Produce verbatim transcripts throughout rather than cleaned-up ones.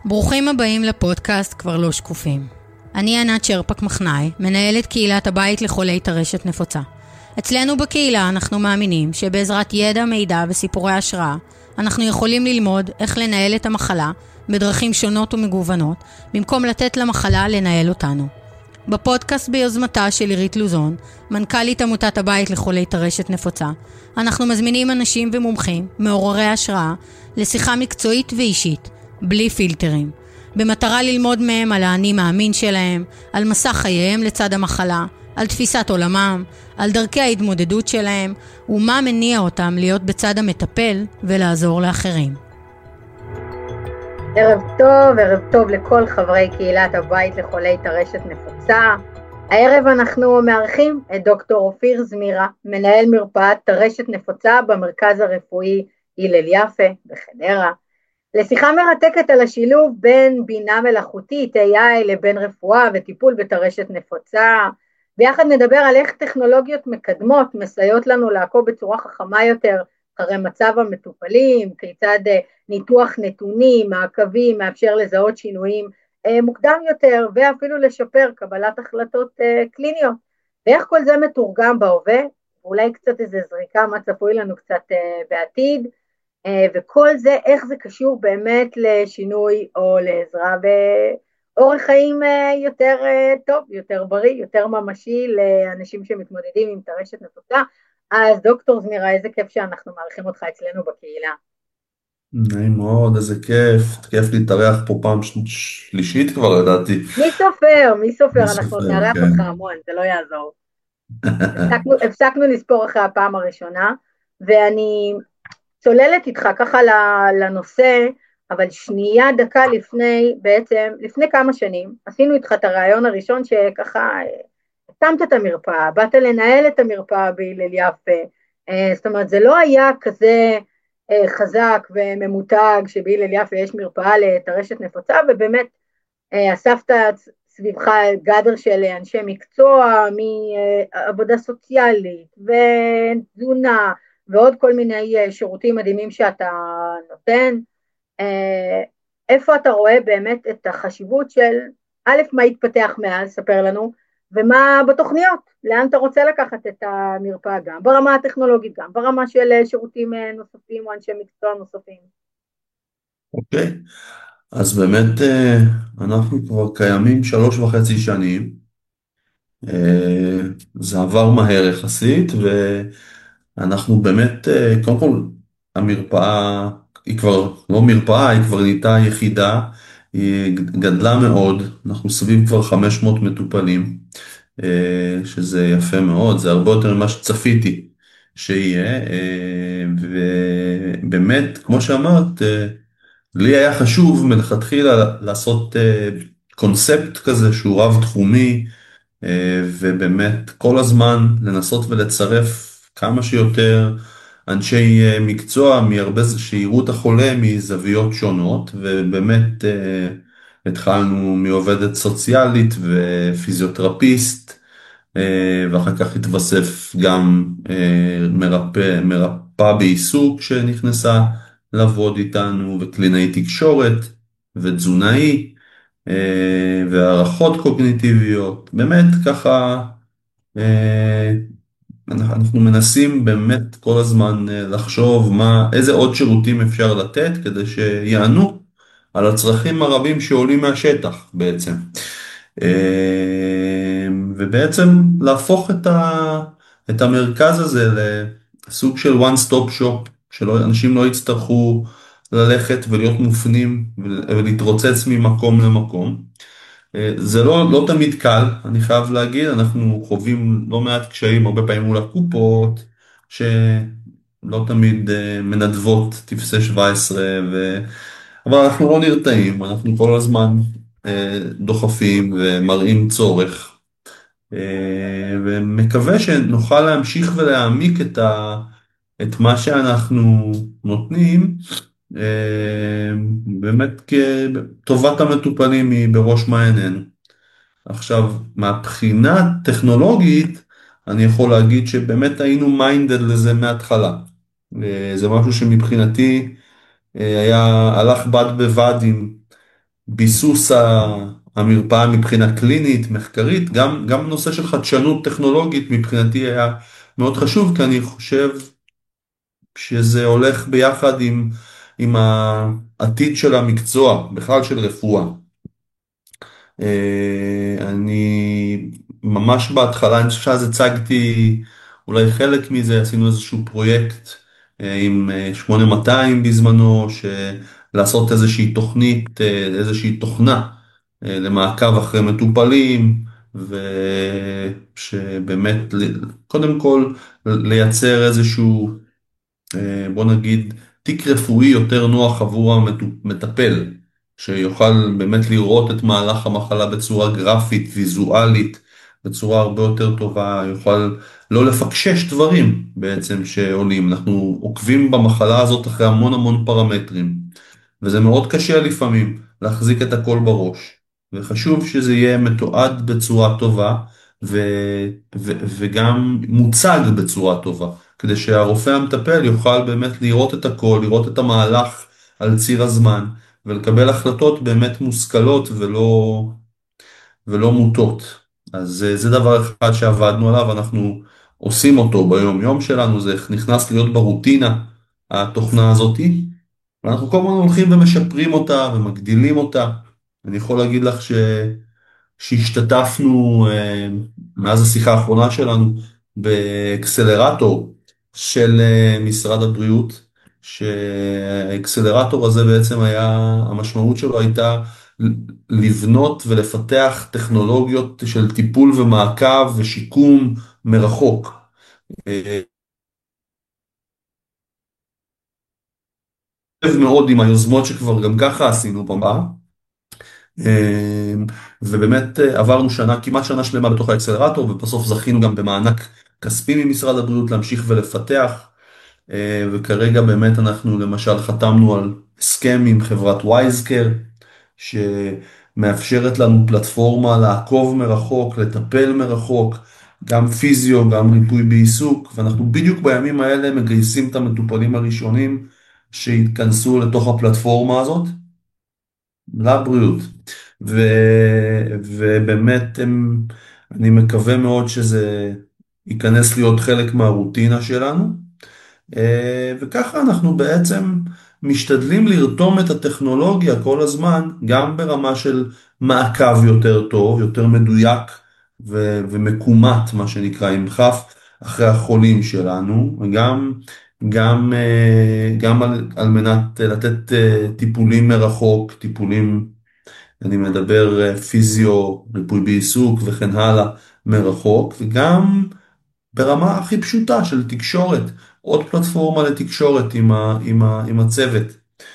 ברוכים הבאים לפודקאסט כבר לא שקופים. אני ענת שרפק מחנאי, מנהלת קהילת הבית לחולי טרשת נפוצה. אצלנו בקהילה אנחנו מאמינים שבעזרת ידע, מידע וסיפורי השראה, אנחנו יכולים ללמוד איך לנהל את המחלה בדרכים שונות ומגוונות, במקום לתת למחלה לנהל אותנו. בפודקאסט ביוזמתה של עירית לוזון, מנכ"לית עמותת הבית לחולי טרשת נפוצה, אנחנו מזמינים אנשים ומומחים, מעוררי השראה, לשיחה מקצועית ואישית, בלי פילטרים, במטרה ללמוד מהם על האני מאמין שלהם, על מסע חייהם לצד המחלה, על תפיסת עולמם, על דרכי ההתמודדות שלהם, ומה מניע אותם להיות בצד המטפל ולעזור לאחרים. ערב טוב, ערב טוב לכל חברי קהילת הבית לחולי טרשת נפוצה. הערב אנחנו מארחים את דוקטור אופיר זמירה, מנהל מרפאת טרשת נפוצה במרכז הרפואי הלל יפה בחדרה. לשיחה מרתקת על השילוב בין בינה מלאכותית, איי איי, לבין רפואה וטיפול בטרשת נפוצה. ביחד נדבר על איך טכנולוגיות מקדמות מסייעות לנו לעקוב בצורה חכמה יותר אחרי מצב המטופלים, כיצד ניתוח נתונים, מעקבים, מאפשר לזהות שינויים מוקדם יותר, ואפילו לשפר קבלת החלטות קליניות. ואיך כל זה מתורגם בהווה, ואולי קצת איזה זריקה מה צפוי לנו קצת בעתיד, וכל זה, איך זה קשור באמת לשינוי או לעזרה באורח חיים יותר טוב, יותר בריא, יותר ממשי לאנשים שמתמודדים עם טרשת נפוצה. אז דוקטור זמירה, איזה כיף שאנחנו מארחים אותך אצלנו בקהילה. נעים מאוד, איזה כיף, כיף להתארח פה פעם שלישית כבר, לדעתי. מי סופר, מי סופר, מי אנחנו סופר, נארח כן. אותך המון, זה לא יעזור. הפסקנו, הפסקנו לספור אחרי הפעם הראשונה, ואני צוללת איתך ככה לנושא, אבל שנייה דקה לפני, בעצם, לפני כמה שנים, עשינו איתך את הרעיון הראשון שככה, הקמת את המרפאה, באת לנהל את המרפאה בהלל יפה, זאת אומרת, זה לא היה כזה חזק וממותג שבהלל יפה יש מרפאה לטרשת נפוצה, ובאמת אספת סביבך גדר של אנשי מקצוע, מעבודה סוציאלית ותזונה, ועוד כל מיני שירותים מדהימים שאתה נותן. איפה אתה רואה באמת את החשיבות של, א', מה התפתח מאז, ספר לנו, ומה בתוכניות, לאן אתה רוצה לקחת את המרפאה, גם ברמה הטכנולוגית, גם ברמה של שירותים נוספים או אנשי מקצוע נוספים. אוקיי, אז באמת אנחנו כבר קיימים שלוש וחצי שנים, זה עבר מהר יחסית, ואנחנו באמת, קודם כל, המרפאה היא כבר לא מרפאה, היא כבר נהייתה יחידה, היא גדלה מאוד, אנחנו סביב כבר חמש מאות מטופלים, שזה יפה מאוד, זה הרבה יותר ממה שצפיתי שיהיה, ובאמת, כמו שאמרת, לי היה חשוב מלכתחילה לעשות קונספט כזה שהוא רב תחומי, ובאמת כל הזמן לנסות ולצרף כמה שיותר אנשי מקצוע מהרבה שיראו את החולה מזוויות שונות, ובאמת התחלנו מעובדת סוציאלית ופיזיותרפיסט, ואחר כך התווסף גם מרפא, מרפא בעיסוק שנכנסה לעבוד איתנו, וקלינאי תקשורת ותזונאי, והערכות קוגניטיביות. באמת ככה אנחנו מנסים באמת כל הזמן לחשוב מה, איזה עוד שירותים אפשר לתת כדי שיענו על הצרכים הרבים שעולים מהשטח בעצם. ובעצם להפוך את, ה, את המרכז הזה לסוג של one stop shop, שאנשים לא יצטרכו ללכת ולהיות מופנים ולהתרוצץ ממקום למקום. זה לא, לא תמיד קל, אני חייב להגיד, אנחנו חווים לא מעט קשיים, הרבה פעמים מול הקופות, שלא תמיד מנדבות טפסי שבע עשרה, ו... אבל אנחנו לא נרתעים, אנחנו כל הזמן דוחפים ומראים צורך, ומקווה שנוכל להמשיך ולהעמיק את, ה... את מה שאנחנו נותנים, באמת כטובת המטופלים היא בראש מעיינינו. עכשיו, מהבחינה טכנולוגית, אני יכול להגיד שבאמת היינו מיינדד לזה מההתחלה. זה משהו שמבחינתי היה, הלך בד בבד עם ביסוס ה- המרפאה מבחינה קלינית, מחקרית, גם, גם נושא של חדשנות טכנולוגית מבחינתי היה מאוד חשוב, כי אני חושב שזה הולך ביחד עם, עם העתיד של המקצוע, בכלל של רפואה. אה, אני ממש בהתחלה, אני חושב שאז הצגתי אולי חלק מזה, עשינו איזשהו פרויקט אה, עם אה, שמונה מאתיים בזמנו, לעשות איזושהי תוכנית, אה, איזושהי תוכנה אה, למעקב אחרי מטופלים, ושבאמת קודם כל לייצר איזשהו, אה, בוא נגיד, תיק רפואי יותר נוח עבור המטפל, שיוכל באמת לראות את מהלך המחלה בצורה גרפית, ויזואלית, בצורה הרבה יותר טובה, יוכל לא לפקשש דברים בעצם שעולים. אנחנו עוקבים במחלה הזאת אחרי המון המון פרמטרים, וזה מאוד קשה לפעמים להחזיק את הכל בראש, וחשוב שזה יהיה מתועד בצורה טובה, ו, ו, וגם מוצג בצורה טובה, כדי שהרופא המטפל יוכל באמת לראות את הכל, לראות את המהלך על ציר הזמן, ולקבל החלטות באמת מושכלות ולא, ולא מוטות. אז אה, זה דבר אחד שעבדנו עליו, אנחנו עושים אותו ביום יום שלנו, זה נכנס להיות ברוטינה, התוכנה הזאתי, ואנחנו כל הזמן הולכים ומשפרים אותה ומגדילים אותה. אני יכול להגיד לך ש... שהשתתפנו אה, מאז השיחה האחרונה שלנו באקסלרטור של אה, משרד הבריאות, שהאקסלרטור הזה בעצם היה, המשמעות שלו הייתה לבנות ולפתח טכנולוגיות של טיפול ומעקב ושיקום מרחוק. אה, מאוד עם היוזמות שכבר גם ככה עשינו פה. ובאמת עברנו שנה, כמעט שנה שלמה בתוך האקסלרטור, ובסוף זכינו גם במענק כספי ממשרד הבריאות להמשיך ולפתח, וכרגע באמת אנחנו למשל חתמנו על הסכם עם חברת וייזקר, שמאפשרת לנו פלטפורמה לעקוב מרחוק, לטפל מרחוק, גם פיזיו, גם ריפוי בעיסוק, ואנחנו בדיוק בימים האלה מגייסים את המטופלים הראשונים שהתכנסו לתוך הפלטפורמה הזאת, לבריאות. ו, ובאמת הם, אני מקווה מאוד שזה ייכנס להיות חלק מהרוטינה שלנו, וככה אנחנו בעצם משתדלים לרתום את הטכנולוגיה כל הזמן, גם ברמה של מעקב יותר טוב, יותר מדויק ו, ומקומט, מה שנקרא, עם כף, אחרי החולים שלנו, וגם גם, גם על, על מנת לתת טיפולים מרחוק, טיפולים, אני מדבר פיזיו, ריפוי בעיסוק וכן הלאה מרחוק, וגם ברמה הכי פשוטה של תקשורת, עוד פלטפורמה לתקשורת עם, ה, עם, ה, עם הצוות.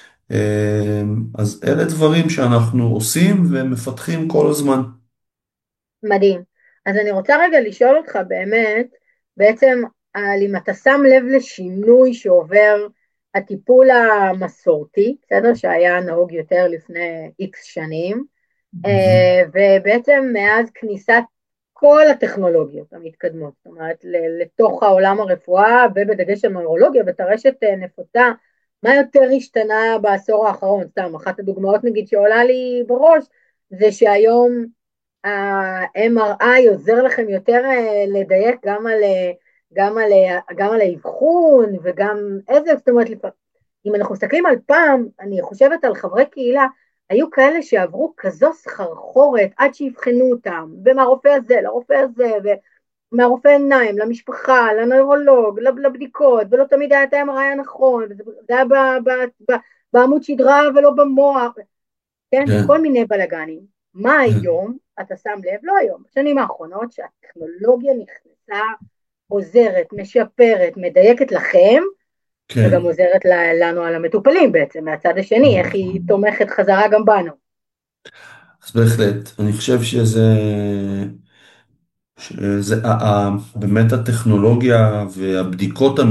אז אלה דברים שאנחנו עושים ומפתחים כל הזמן. מדהים. אז אני רוצה רגע לשאול אותך באמת, בעצם על אם אתה שם לב לשינוי שעובר הטיפול המסורתי, בסדר? שהיה נהוג יותר לפני איקס שנים, ובעצם מאז כניסת כל הטכנולוגיות המתקדמות, זאת אומרת, לתוך העולם הרפואה, ובדגש על נוירולוגיה, וטרשת נפוצה, מה יותר השתנה בעשור האחרון? סתם, אחת הדוגמאות נגיד שעולה לי בראש, זה שהיום ה-אם אר איי עוזר לכם יותר לדייק גם על, גם על, גם על האבחון, וגם איזה, זאת אומרת, אם אנחנו מסתכלים על פעם, אני חושבת על חברי קהילה, היו כאלה שעברו כזו סחרחורת עד שיבחנו אותם, ומהרופא הזה לרופא הזה, ומהרופא עיניים, למשפחה, לנוירולוג, לבדיקות, ולא תמיד היה את ה-אם אר איי הנכון, וזה היה בעמוד שדרה ולא במוח, כן? כן. כל מיני בלגנים. מה היום, אתה שם לב, לא היום, בשנים האחרונות, שהטכנולוגיה נכנסה, עוזרת, משפרת, מדייקת לכם, כן. וגם עוזרת לנו על המטופלים בעצם, מהצד השני, איך היא תומכת חזרה גם בנו. אז בהחלט, אני חושב שזה, שזה באמת הטכנולוגיה והבדיקות,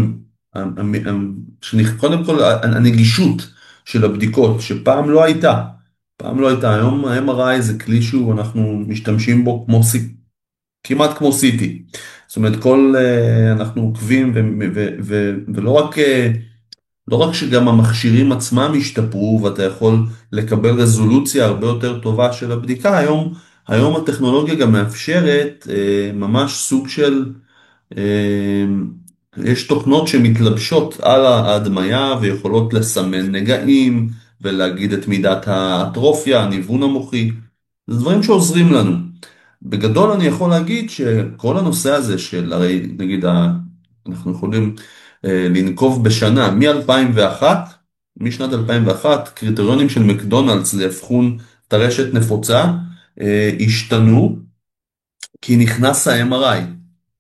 קודם כל הנגישות של הבדיקות, שפעם לא הייתה, פעם לא הייתה, היום ה-אם אר איי זה כלי שהוא, אנחנו משתמשים בו כמו, כמעט כמו סי טי, זאת אומרת, כל, אנחנו עוקבים, ולא רק לא רק שגם המכשירים עצמם השתפרו ואתה יכול לקבל רזולוציה הרבה יותר טובה של הבדיקה, היום, היום הטכנולוגיה גם מאפשרת אה, ממש סוג של, אה, יש תוכנות שמתלבשות על ההדמיה ויכולות לסמן נגעים ולהגיד את מידת האטרופיה, הניוון המוחי, זה דברים שעוזרים לנו. בגדול אני יכול להגיד שכל הנושא הזה של, הרי נגיד, ה- אנחנו יכולים אה, לנקוב בשנה, מ-אלפיים ואחת, משנת אלפיים ואחת, קריטריונים של מקדונלדס לאבחון טרשת נפוצה אה, השתנו, כי נכנס ה-אם אר איי.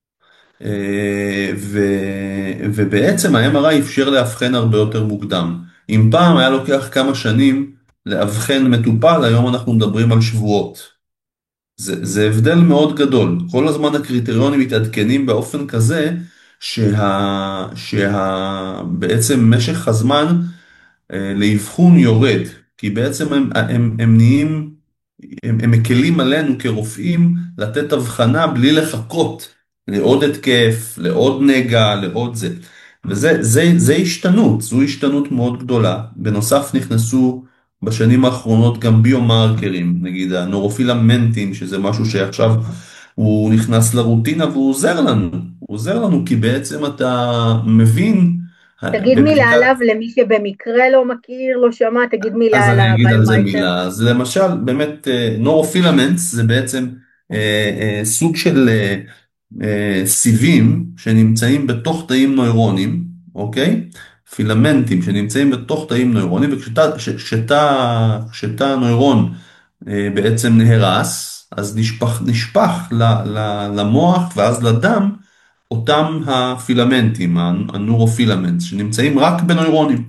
אה, ו, ובעצם ה-אם אר איי אפשר לאבחן הרבה יותר מוקדם. אם פעם היה לוקח כמה שנים לאבחן מטופל, היום אנחנו מדברים על שבועות. זה, זה הבדל מאוד גדול. כל הזמן הקריטריונים מתעדכנים באופן כזה שה, שה, בעצם משך הזמן אה, לאבחון יורד. כי בעצם הם, הם, הם נהיים, הם, הם מקלים עלינו כרופאים לתת הבחנה בלי לחכות לעוד התקף, לעוד נגע, לעוד זה. וזה זה, זה השתנות, זו השתנות מאוד גדולה. בנוסף נכנסו בשנים האחרונות גם ביומרקרים, נגיד הנורופילמנטים, שזה משהו שעכשיו הוא נכנס לרוטינה והוא עוזר לנו. הוא עוזר לנו כי בעצם אתה מבין תגיד מילה בבדיקת. עליו למי שבמקרה לא מכיר, לא שמע, תגיד מילה אז על אני אגיד על זה הביומרקר. מילה. אז למשל, באמת, נורופילמנטס זה בעצם אה, אה, סוג של אה, אה, סיבים שנמצאים בתוך תאים נוירונים, אוקיי? פילמנטים שנמצאים בתוך תאים נוירונים, וכשתא ש- כשתא- כשתא נוירון אה, בעצם נהרס, אז נשפך, נשפך ל, ל, למוח ואז לדם אותם הפילמנטים, הנורופילמנטס, שנמצאים רק בנוירונים.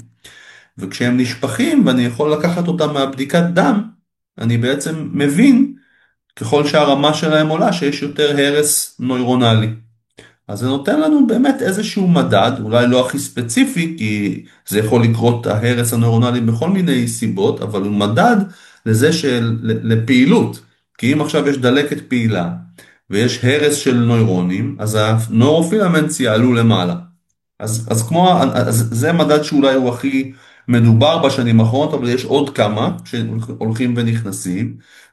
וכשהם נשפכים ואני יכול לקחת אותם מהבדיקת דם, אני בעצם מבין ככל שהרמה שלהם עולה שיש יותר הרס נוירונלי. אז זה נותן לנו באמת איזשהו מדד, אולי לא הכי ספציפי, כי זה יכול לקרות ההרס הנוירונלי בכל מיני סיבות, אבל הוא מדד לזה של, לפעילות. כי אם עכשיו יש דלקת פעילה ויש הרס של נוירונים, אז הנוירופילמנטס יעלו למעלה. אז, אז כמו, אז זה מדד שאולי הוא הכי מדובר בשנים האחרונות, אבל יש עוד כמה שהולכים ונכנסים,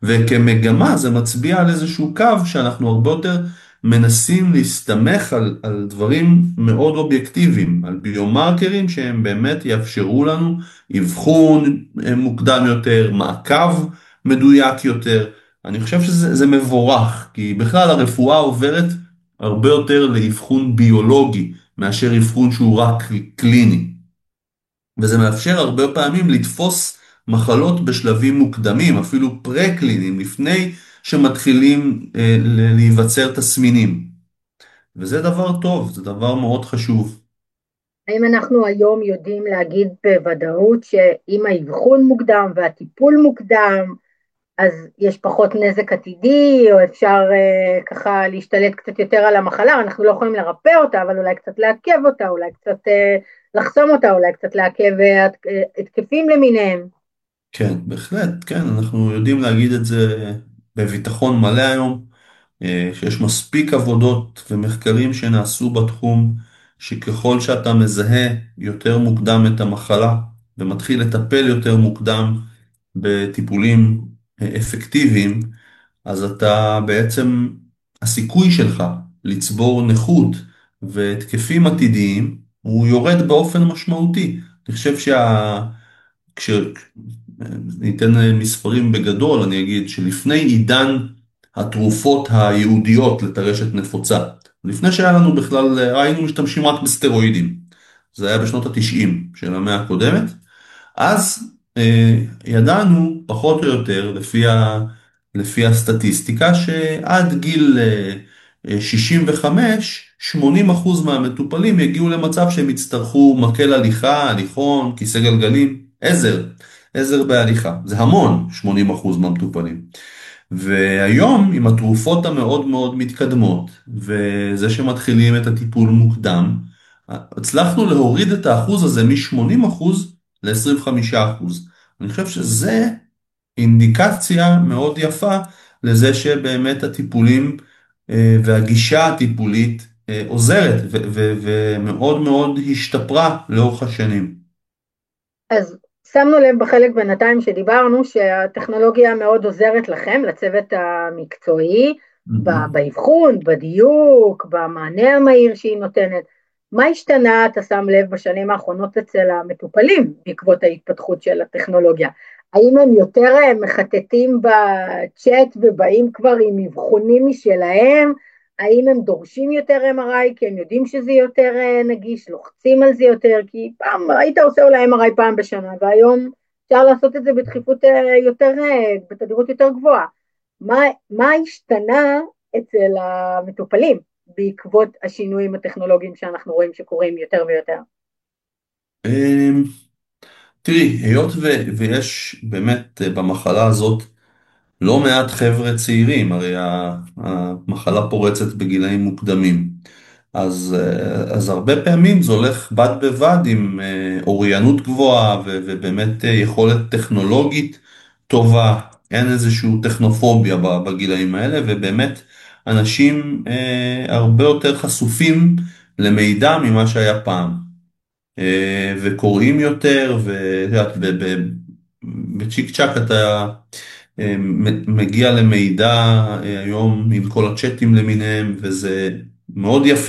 וכמגמה זה מצביע על איזשהו קו שאנחנו הרבה יותר מנסים להסתמך על, על דברים מאוד אובייקטיביים, על ביומרקרים שהם באמת יאפשרו לנו אבחון מוקדם יותר, מעקב מדויק יותר. אני חושב שזה זה מבורך, כי בכלל הרפואה עוברת הרבה יותר לאבחון ביולוגי, מאשר אבחון שהוא רק קליני. וזה מאפשר הרבה פעמים לתפוס מחלות בשלבים מוקדמים, אפילו פרה-קליניים, לפני שמתחילים אה, להיווצר תסמינים. וזה דבר טוב, זה דבר מאוד חשוב. האם אנחנו היום יודעים להגיד בוודאות שאם האבחון מוקדם והטיפול מוקדם, אז יש פחות נזק עתידי, או אפשר אה, ככה להשתלט קצת יותר על המחלה, אנחנו לא יכולים לרפא אותה, אבל אולי קצת לעכב אותה, אולי קצת אה, לחסום אותה, אולי קצת לעכב אה, התקפים למיניהם. כן, בהחלט, כן, אנחנו יודעים להגיד את זה בביטחון מלא היום, אה, שיש מספיק עבודות ומחקרים שנעשו בתחום, שככל שאתה מזהה יותר מוקדם את המחלה, ומתחיל לטפל יותר מוקדם בטיפולים אה, אפקטיביים, אז אתה בעצם, הסיכוי שלך לצבור נכות והתקפים עתידיים, הוא יורד באופן משמעותי. אני חושב שה... כש... ניתן מספרים בגדול, אני אגיד שלפני עידן התרופות הייעודיות לטרשת נפוצה, לפני שהיה לנו בכלל, היינו משתמשים רק בסטרואידים, זה היה בשנות התשעים של המאה הקודמת, אז אה, ידענו פחות או יותר לפי, ה, לפי הסטטיסטיקה שעד גיל אה, אה, שישים וחמש, שמונים אחוז מהמטופלים יגיעו למצב שהם יצטרכו מקל הליכה, הליכון, כיסא גלגלים, עזר, עזר בהליכה. זה המון, שמונים אחוז מהמטופלים. והיום עם התרופות המאוד מאוד מתקדמות, וזה שמתחילים את הטיפול מוקדם, הצלחנו להוריד את האחוז הזה מ-שמונים אחוז ל-עשרים וחמישה אחוז. אני חושב שזה אינדיקציה מאוד יפה לזה שבאמת הטיפולים אה, והגישה הטיפולית אה, עוזרת ו- ו- ומאוד מאוד השתפרה לאורך השנים. אז שמנו לב בחלק בינתיים שדיברנו שהטכנולוגיה מאוד עוזרת לכם, לצוות המקצועי, מהמם. באבחון, בדיוק, במענה המהיר שהיא נותנת. מה השתנה, אתה שם לב, בשנים האחרונות אצל המטופלים בעקבות ההתפתחות של הטכנולוגיה? האם הם יותר מחטטים בצ'אט ובאים כבר עם אבחונים משלהם? האם הם דורשים יותר אם אר איי כי הם יודעים שזה יותר נגיש, לוחצים על זה יותר? כי פעם היית עושה אולי אם אר איי פעם בשנה, והיום אפשר לעשות את זה בדחיפות יותר, בתדירות יותר גבוהה. מה, מה השתנה אצל המטופלים בעקבות השינויים הטכנולוגיים שאנחנו רואים שקורים יותר ויותר? אמ, תראי, היות ו- ויש באמת אה, במחלה הזאת לא מעט חבר'ה צעירים, הרי ה- המחלה פורצת בגילאים מוקדמים. אז, אה, אז הרבה פעמים זה הולך בד בבד עם אה, אוריינות גבוהה ו- ובאמת אה, יכולת טכנולוגית טובה. אין איזושהי טכנופוביה ב- בגילאים האלה, ובאמת אנשים אה, הרבה יותר חשופים למידע ממה שהיה פעם. אה, וקוראים יותר, ואת יודעת, ב- ב- בצ'יק צ'אק אתה אה, מ- מגיע למידע אה, היום עם כל הצ'אטים למיניהם, וזה מאוד יפה.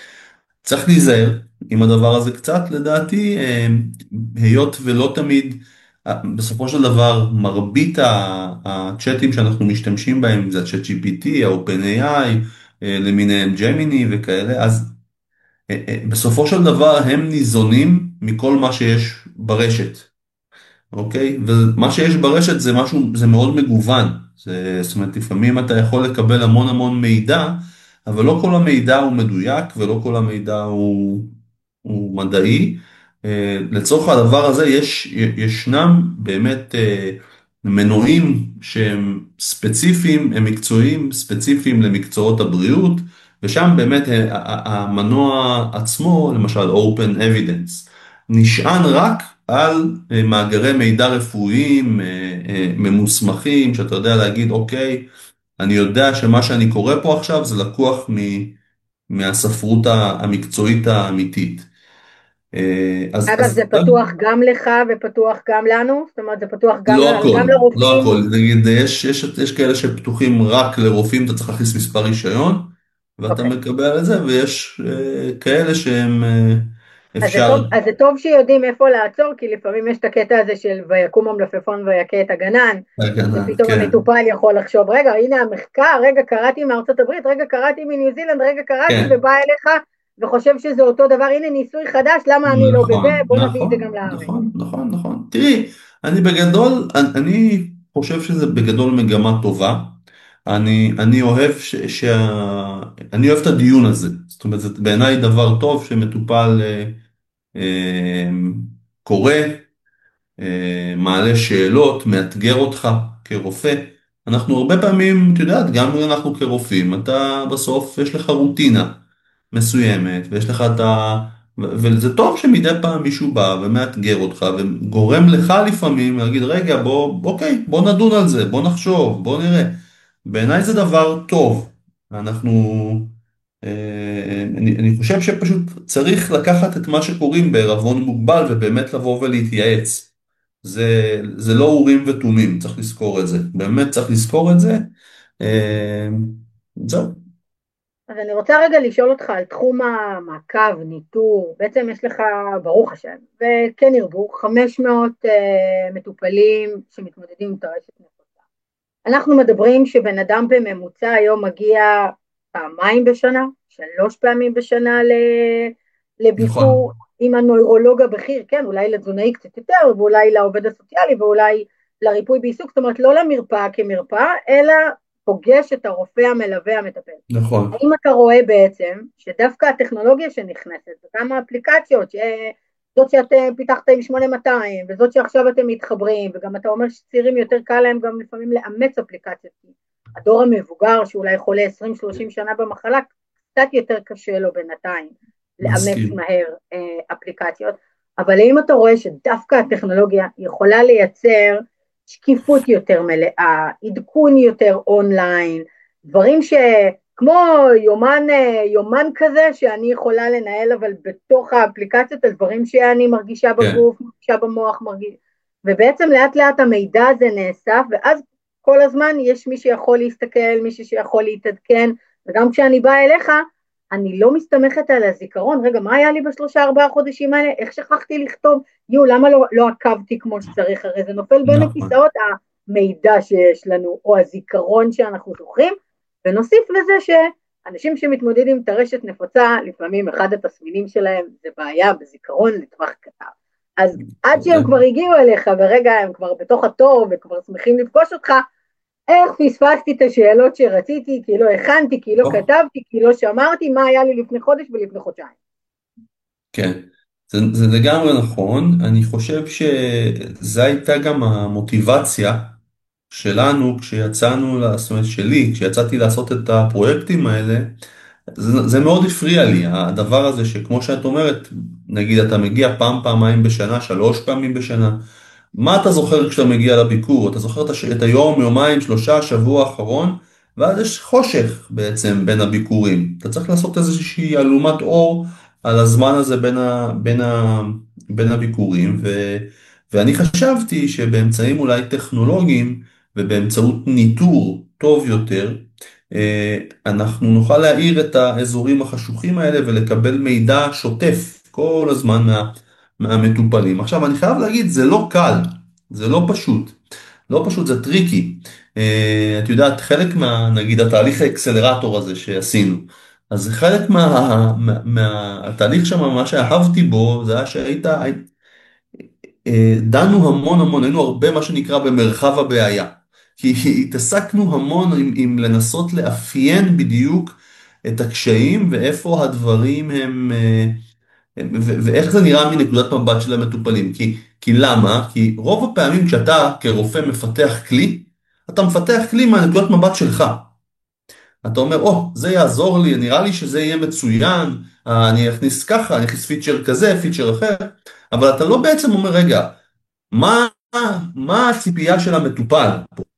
צריך להיזהר עם הדבר הזה קצת, לדעתי, אה, היות ולא תמיד, אה, בסופו של דבר, מרבית ה- הצ'אטים שאנחנו משתמשים בהם, זה הצ'אט ג'י פי טי, ה-OpenAI, אה, למיניהם ג'מיני וכאלה, אז אה, אה, בסופו של דבר הם ניזונים מכל מה שיש ברשת. אוקיי? ומה שיש ברשת זה משהו, זה מאוד מגוון. זה, זאת אומרת, לפעמים אתה יכול לקבל המון המון מידע, אבל לא כל המידע הוא מדויק ולא כל המידע הוא, הוא מדעי. אה, לצורך הדבר הזה יש, ישנם באמת אה, מנועים שהם ספציפיים, הם מקצועיים, ספציפיים למקצועות הבריאות, ושם באמת אה, ה- ה- המנוע עצמו, למשל Open Evidence, נשען רק על אה, מאגרי מידע רפואיים אה, אה, ממוסמכים, שאתה יודע להגיד, אוקיי, אני יודע שמה שאני קורא פה עכשיו זה לקוח מ- מהספרות ה- המקצועית האמיתית. אה, אז, אגב, אז זה פתוח גם לך ופתוח גם לנו? זאת אומרת, זה פתוח גם, לא ל- הכל, גם לא לרופאים? הכל. נגיד, יש, יש, יש כאלה שפתוחים רק לרופאים, אתה צריך להכניס מספר רישיון, ואתה אוקיי. מקבל את זה, ויש אה, כאלה שהם אה, אז זה אפשר, טוב, אז זה טוב שיודעים איפה לעצור, כי לפעמים יש את הקטע הזה של ויקום המלפפון ויכה את הגנן, הגנה, ופתאום כן, המטופל יכול לחשוב, רגע, הנה המחקר, רגע, קראתי מארצות הברית, רגע, קראתי מניו זילנד, רגע, קראתי, כן. ובא אליך וחושב שזה אותו דבר, הנה ניסוי חדש, למה אני לא בזה, נכון, בוא נביא את זה נכון, גם לארץ. נכון, נכון, נכון. תראי, אני בגדול, אני, אני חושב שזה בגדול מגמה טובה. אני, אני אוהב ש, שה, אני אוהב את הדיון הזה. זאת אומרת, זה בעיניי דבר טוב שמטופל אה, אה, קורא, אה, מעלה שאלות, מאתגר אותך כרופא. אנחנו הרבה פעמים, את יודעת, גם אנחנו כרופאים, אתה בסוף יש לך רוטינה מסוימת, ויש לך את ה... ו- וזה טוב שמדי פעם מישהו בא ומאתגר אותך, וגורם לך לפעמים להגיד, רגע, בוא, אוקיי, בוא נדון על זה, בוא נחשוב, בוא נראה. בעיניי זה דבר טוב. אנחנו, אה, אני, אני חושב שפשוט צריך לקחת את מה שקוראים בערבון מוגבל, ובאמת לבוא ולהתייעץ. זה, זה לא אורים ותומים, צריך לזכור את זה. באמת צריך לזכור את זה. אה, זהו. אז אני רוצה רגע לשאול אותך על תחום המעקב, ניטור, בעצם יש לך, ברוך השם, וכן ירבו, חמש מאות uh, מטופלים שמתמודדים עם טרשת נפוצה. אנחנו מדברים שבן אדם בממוצע היום מגיע פעמיים בשנה, שלוש פעמים בשנה נכון. לביקור עם הנוירולוג הבכיר, כן, אולי לתזונאי קצת יותר, ואולי לעובד הסוציאלי, ואולי לריפוי בעיסוק, זאת אומרת לא למרפאה כמרפאה, אלא פוגש את הרופא המלווה המטפל. נכון. האם אתה רואה בעצם שדווקא הטכנולוגיה שנכנסת, וכמה אפליקציות, זאת שאתם פיתחתם עם שמונה מאתיים, וזאת שעכשיו אתם מתחברים, וגם אתה אומר שצעירים יותר קל להם גם לפעמים לאמץ אפליקציות, הדור המבוגר שאולי חולה עשרים שלושים שנה במחלה, קצת יותר קשה לו בינתיים לאמץ מסכים. מהר אה, אפליקציות, אבל האם אתה רואה שדווקא הטכנולוגיה יכולה לייצר שקיפות יותר מלאה, עדכון יותר אונליין, דברים ש... כמו יומן, יומן כזה שאני יכולה לנהל, אבל בתוך האפליקציות על דברים שאני מרגישה כן. בגוף, מרגישה במוח, מרגיש, ובעצם לאט לאט המידע הזה נאסף, ואז כל הזמן יש מי שיכול להסתכל, מישהו שיכול להתעדכן, וגם כשאני באה אליך, אני לא מסתמכת על הזיכרון, רגע, מה היה לי בשלושה ארבעה חודשים האלה, איך שכחתי לכתוב, יו, למה לא, לא עקבתי כמו שצריך, הרי זה נופל בין נכון. הכיסאות, המידע שיש לנו, או הזיכרון שאנחנו זוכרים, ונוסיף לזה שאנשים שמתמודדים עם טרשת נפוצה, לפעמים אחד התסמינים שלהם זה בעיה בזיכרון לטווח קצר. אז עד שהם כבר הגיעו אליך, ברגע הם כבר בתוך התור וכבר שמחים לפגוש אותך, איך פספסתי את השאלות שרציתי, כי לא הכנתי, כי לא כתבתי, כי לא שמרתי, מה היה לי לפני חודש ולפני חודשיים. כן, זה, זה לגמרי נכון. אני חושב שזה הייתה גם המוטיבציה שלנו כשיצאנו, זאת אומרת שלי, כשיצאתי לעשות את הפרויקטים האלה, זה, זה מאוד הפריע לי, הדבר הזה שכמו שאת אומרת, נגיד אתה מגיע פעם, פעמיים בשנה, שלוש פעמים בשנה, מה אתה זוכר כשאתה מגיע לביקור? אתה זוכר את הש- את היום, יומיים, שלושה, שבוע האחרון, ואז יש חושך בעצם בין הביקורים. אתה צריך לעשות איזושהי אלומת אור על הזמן הזה בין, ה, בין, ה, בין הביקורים, ו, ואני חשבתי שבאמצעים אולי טכנולוגיים, ובאמצעות ניטור טוב יותר, אה, אנחנו נוכל להאיר את האזורים החשוכים האלה ולקבל מידע שוטף כל הזמן מה, מהמטופלים. עכשיו אני חייב להגיד, זה לא קל, זה לא פשוט, לא פשוט, זה טריקי. אה, את יודעת, חלק מה, נגיד, התהליך האקסלרטור הזה שעשינו, אז חלק מה, מה, מהתהליך שם, מה שאהבתי בו, זה היה שהיית, אה, דנו המון המון, היינו הרבה מה שנקרא במרחב הבעיה. כי התעסקנו המון עם, עם לנסות לאפיין בדיוק את הקשיים ואיפה הדברים הם, אה, ו- ואיך זה נראה מנקודת מבט של המטופלים. כי, כי למה? כי רוב הפעמים כשאתה כרופא מפתח כלי, אתה מפתח כלי מהנקודת מבט שלך. אתה אומר, או, זה יעזור לי, נראה לי שזה יהיה מצוין, אה, אני אכניס ככה, אני אכניס פיצ'ר כזה, פיצ'ר אחר, אבל אתה לא בעצם אומר, רגע, מה, מה הציפייה של המטופל?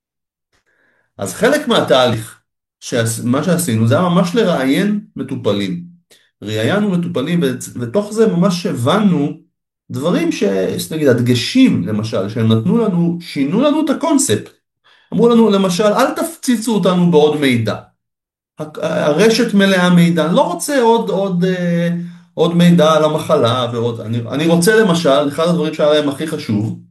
אז חלק מהתהליך, שעש, מה שעשינו, זה היה ממש לראיין מטופלים. ראיינו מטופלים, ותוך זה ממש הבנו דברים ש... נגיד, הדגשים, למשל, שהם נתנו לנו, שינו לנו את הקונספט. אמרו לנו, למשל, אל תפציצו אותנו בעוד מידע. הרשת מלאה מידע, אני לא רוצה עוד, עוד, אה, עוד מידע על המחלה ועוד, אני, אני רוצה למשל, אחד הדברים שהיה להם הכי חשוב,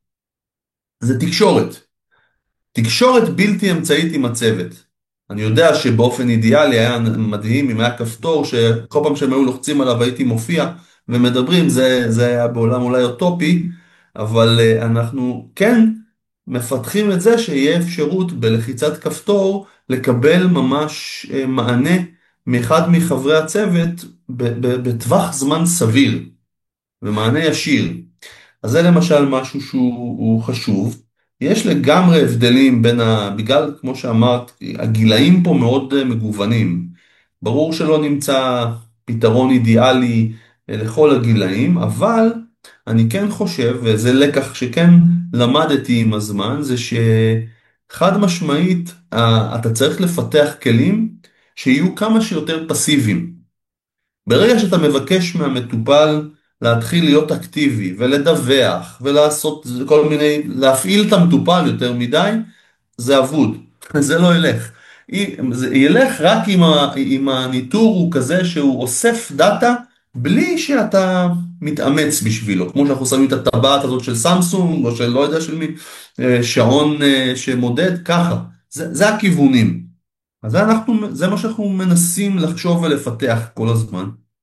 זה תקשורת. תקשורת בלתי אמצעית עם הצוות. אני יודע שבאופן אידיאלי היה מדהים אם היה כפתור שכל פעם שהם היו לוחצים עליו הייתי מופיע ומדברים, זה, זה היה בעולם אולי אוטופי, אבל uh, אנחנו כן מפתחים את זה שיהיה אפשרות בלחיצת כפתור לקבל ממש uh, מענה מאחד מחברי הצוות בטווח זמן סביר ומענה ישיר. אז זה למשל משהו שהוא חשוב. יש לגמרי הבדלים בין ה... בגלל, כמו שאמרת, הגילאים פה מאוד אה, מגוונים. ברור שלא נמצא פתרון אידיאלי אה, לכל הגילאים, אבל אני כן חושב, וזה לקח שכן למדתי עם הזמן, זה שחד משמעית אה, אתה צריך לפתח כלים שיהיו כמה שיותר פסיביים. ברגע שאתה מבקש מהמטופל להתחיל להיות אקטיבי ולדווח ולעשות כל מיני, להפעיל את המטופל יותר מדי, זה אבוד, זה לא ילך. זה ילך רק אם, ה, אם הניטור הוא כזה שהוא אוסף דאטה בלי שאתה מתאמץ בשבילו, כמו שאנחנו שמים את הטבעת הזאת של סמסונג או של לא יודע של מי, שעון שמודד ככה, זה, זה הכיוונים. אז זה, אנחנו, זה מה שאנחנו מנסים לחשוב ולפתח כל הזמן.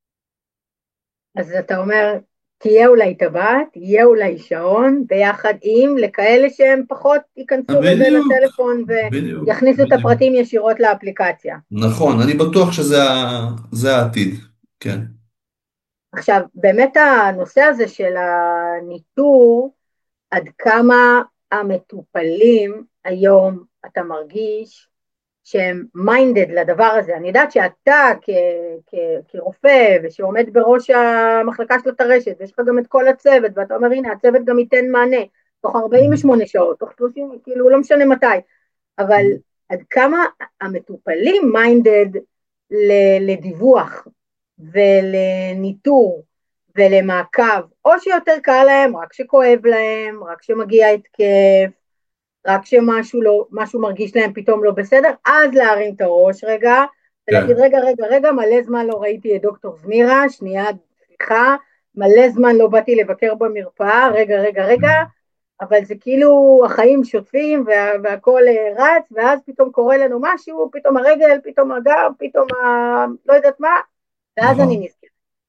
אז אתה אומר, תהיה אולי טבעת, תהיה אולי שעון, ביחד עם לכאלה שהם פחות ייכנסו רגע לטלפון ויכניסו את הפרטים ישירות לאפליקציה. נכון, אני בטוח שזה ה- זה העתיד, כן. עכשיו, באמת הנושא הזה של הניטור, עד כמה המטופלים היום, אתה מרגיש שהם מיינדד לדבר הזה. אני יודעת שאתה כ, כ, כרופא ושעומד בראש המחלקה של הטרשת, ויש לך גם את כל הצוות, ואתה אומר, הנה, הצוות גם ייתן מענה, תוך ארבעים ושמונה שעות, תוך שלושים, כאילו, לא משנה מתי, אבל עד כמה המטופלים מיינדד לדיווח ולניטור ולמעקב, או שיותר קל להם, רק שכואב להם, רק שמגיע התקף, רק שמשהו לא, משהו מרגיש להם פתאום לא בסדר, אז להרים את הראש רגע, ולהגיד רגע, רגע, רגע, מלא זמן לא ראיתי את דוקטור זמירה, שנייה, סליחה, מלא זמן לא באתי לבקר במרפאה, רגע, רגע, רגע, אבל זה כאילו החיים שוטפים וה, והכל רץ, ואז פתאום קורה לנו משהו, פתאום הרגל, פתאום הגב, פתאום ה... לא יודעת מה, ואז אני נזכרת.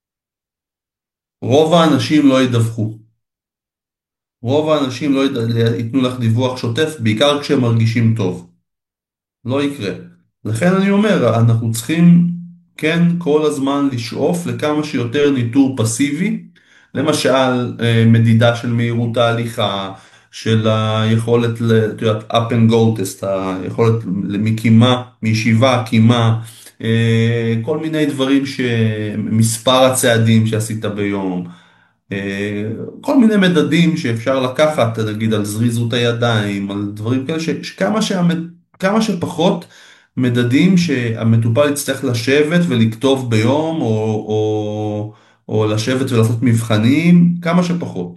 רוב האנשים לא ידווחו. רוב האנשים לא ייתנו לך דיווח שוטף, בעיקר כשהם מרגישים טוב. לא יקרה. לכן אני אומר, אנחנו צריכים, כן, כל הזמן לשאוף לכמה שיותר ניטור פסיבי, למשל, מדידה של מהירות ההליכה, של היכולת, את יודעת, up and go test, היכולת מקימה, מישיבה, קימה, כל מיני דברים, מספר הצעדים שעשית ביום, כל מיני מדדים שאפשר לקחת, נגיד על זריזות הידיים, על דברים כאלה, שכמה שהמת... כמה שפחות מדדים שהמטופל יצטרך לשבת ולכתוב ביום, או, או, או לשבת ולעשות מבחנים, כמה שפחות.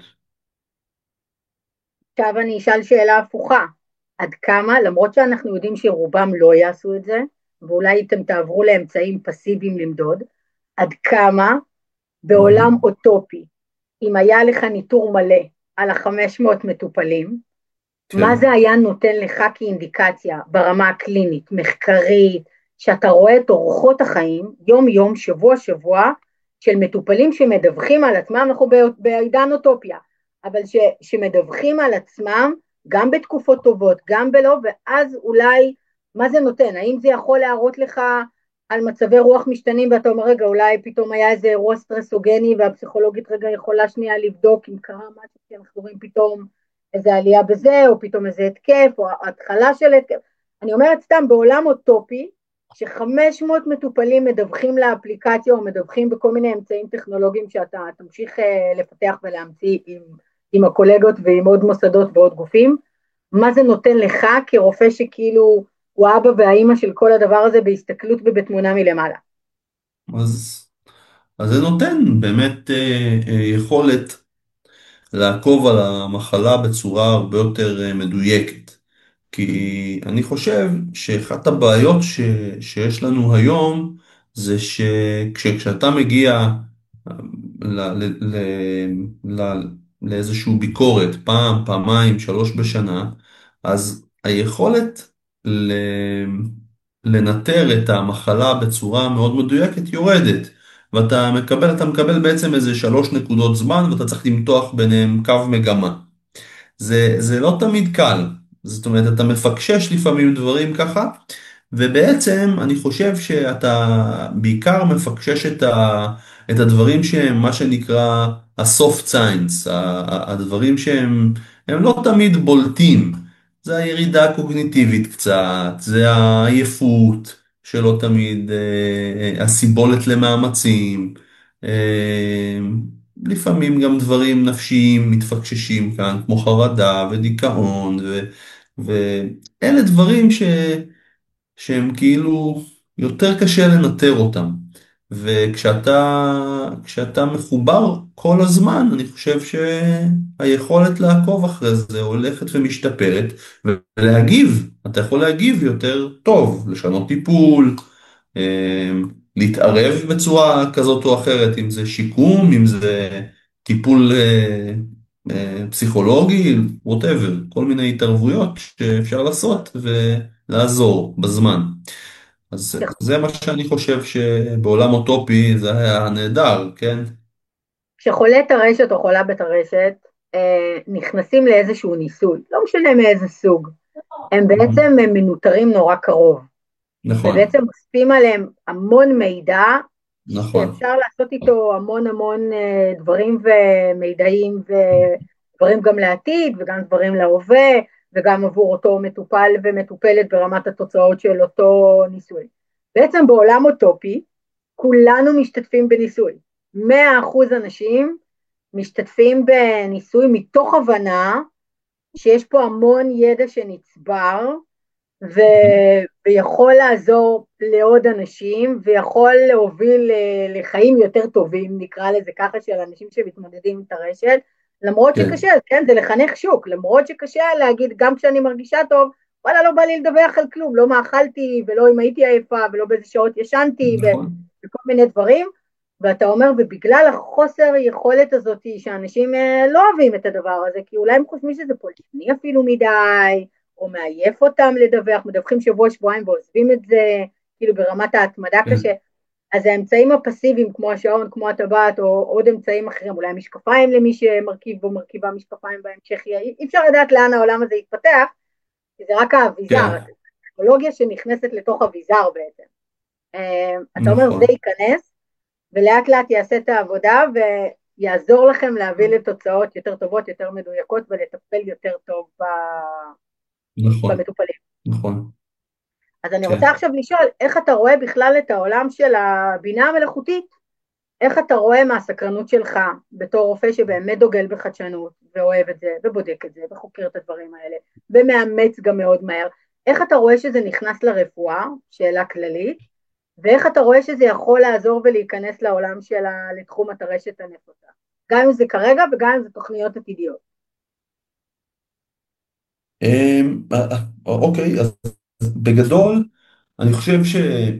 עכשיו אני אשאל שאלה הפוכה, עד כמה, למרות שאנחנו יודעים שרובם לא יעשו את זה, ואולי אתם תעברו לאמצעים פסיביים למדוד, עד כמה בעולם אוטופי, אם היה לך ניטור מלא על ה-חמש מאות מטופלים, כן. מה זה היה נותן לך כאינדיקציה ברמה הקלינית, מחקרית, שאתה רואה את אורחות החיים, יום יום, שבוע שבוע, של מטופלים שמדווחים על עצמם, אנחנו בעידן אוטופיה, אבל ש, שמדווחים על עצמם, גם בתקופות טובות, גם בלא, ואז אולי, מה זה נותן? האם זה יכול להראות לך על מצבי רוח משתנים, ואתה אומר, רגע, אולי פתאום היה איזה אירוע סטרסוגני, והפסיכולוגית רגע יכולה שנייה לבדוק, אם קרה משהו, כי אנחנו רואים פתאום איזה עלייה בזה, או פתאום איזה התקף, או התחלה של התקף. אני אומרת סתם, בעולם אוטופי, ש-חמש מאות מטופלים מדווחים לאפליקציה, או מדווחים בכל מיני אמצעים טכנולוגיים, שאתה תמשיך לפתח ולהמציא עם, עם הקולגות, ועם עוד מוסדות ועוד גופים, מה זה נותן לך כרופא שכאילו, הוא האבא והאימא של כל הדבר הזה, בהסתכלות ובתמונה מלמעלה? אז, אז זה נותן באמת אה, אה, יכולת לעקוב על המחלה בצורה הרבה יותר אה, מדויקת. כי אני חושב שאחת הבעיות ש, שיש לנו היום, זה שכשאתה מגיע ל, ל, ל, ל, לאיזושהי ביקורת, פעם, פעמיים, שלוש בשנה, אז היכולת ל, לנטר את המחלה בצורה מאוד מדויקת יורדת. ואתה מקבל, אתה מקבל בעצם איזה שלוש נקודות זמן, ואתה צריך למתוח ביניהם קו מגמה. זה, זה לא תמיד קל. זאת אומרת, אתה מפקשש לפעמים דברים ככה, ובעצם אני חושב שאתה בעיקר מפקשש את, ה, את הדברים שהם מה שנקרא ה-soft science, ה- ה- הדברים שהם הם לא תמיד בולטים. זה הירידה הקוגניטיבית קצת, זה העייפות שלא תמיד, אה, הסיבולת למאמצים, אה, לפעמים גם דברים נפשיים מתפקששים כאן, כמו חרדה ודיכאון, ו, ואלה דברים ש, שהם כאילו יותר קשה לנטר אותם. וכשאתה כשאתה מחובר כל הזמן, אני חושב שהיכולת לעקוב אחרי זה הולכת ומשתפרת, ולהגיב, אתה יכול להגיב יותר טוב, לשנות טיפול, אה, להתערב בצורה כזאת או אחרת, אם זה שיקום, אם זה טיפול אה, אה, פסיכולוגי, whatever, כל מיני התערבויות שאפשר לעשות ולעזור בזמן. אז זה מה שאני חושב שבעולם אוטופי זה היה נהדר, כן? כשחולה טרשת או חולה בטרשת, אה, נכנסים לאיזשהו ניסוי, לא משנה מאיזה סוג, הם בעצם הם מנוטרים נורא קרוב, נכון, ובעצם מוספים עליהם המון מידע, נכון, שאפשר לעשות איתו המון המון אה, דברים ומידעים, ודברים גם לעתיד, וגם דברים להווה, וגם עבור אותו מטופל ומטופלת ברמת התוצאות של אותו ניסוי. בעצם בעולם אוטופי, כולנו משתתפים בניסוי. מאה אחוז אנשים משתתפים בניסוי מתוך הבנה שיש פה המון ידע שנצבר, ו... ויכול לעזור לעוד אנשים, ויכול להוביל לחיים יותר טובים, נקרא לזה ככה, של אנשים שמתמודדים עם הרשת, למרות כן, שקשה, כן, זה לחנך שוק, למרות שקשה להגיד, גם כשאני מרגישה טוב, וואלה, לא בא לי לדווח על כלום, לא מה אכלתי, ולא אם הייתי עייפה, ולא באיזה שעות ישנתי, ו... נכון. וכל מיני דברים, ואתה אומר, ובגלל החוסר יכולת הזאת, שאנשים לא אוהבים את הדבר הזה, כי אולי הם חושבים שזה פולשני אפילו מדי, או מעייף אותם לדווח, מדווחים שבוע שבועיים ועוזבים את זה, כאילו ברמת ההתמדה כן, קשה, אז האמצעים הפסיביים כמו השעון, כמו הטבעת, או עוד אמצעים אחרים, אולי משקפיים למי שמרכיב או מרכיבה משקפיים בהמשך, אי אפשר לדעת לאן העולם הזה יתפתח, כי זה רק האביזר, כן, הטכנולוגיה שנכנסת לתוך אביזר בעצם. אתה אומר זה נכון, ייכנס, ולאט לאט יעשה את העבודה, ויעזור לכם להביא לתוצאות יותר טובות, יותר מדויקות, ולטפל יותר טוב נכון, במטופלים. נכון, אז אני כן. רוצה עכשיו לשאול, איך אתה רואה בכלל את העולם של הבינה המלאכותית? איך אתה רואה מהסקרנות שלך, בתור רופא שבאמת דוגל בחדשנות, ואוהב את זה, ובודק את זה, וחוקר את הדברים האלה, ומאמץ גם מאוד מהר, איך אתה רואה שזה נכנס לרפואה, שאלה כללית, ואיך אתה רואה שזה יכול לעזור ולהיכנס לעולם של ה... לתחום הטרשת הנפוצה? גם אם זה כרגע, וגם אם זה תוכניות עתידיות. אמ, אה, אה, אוקיי, אז בגדול, אני חושב שאם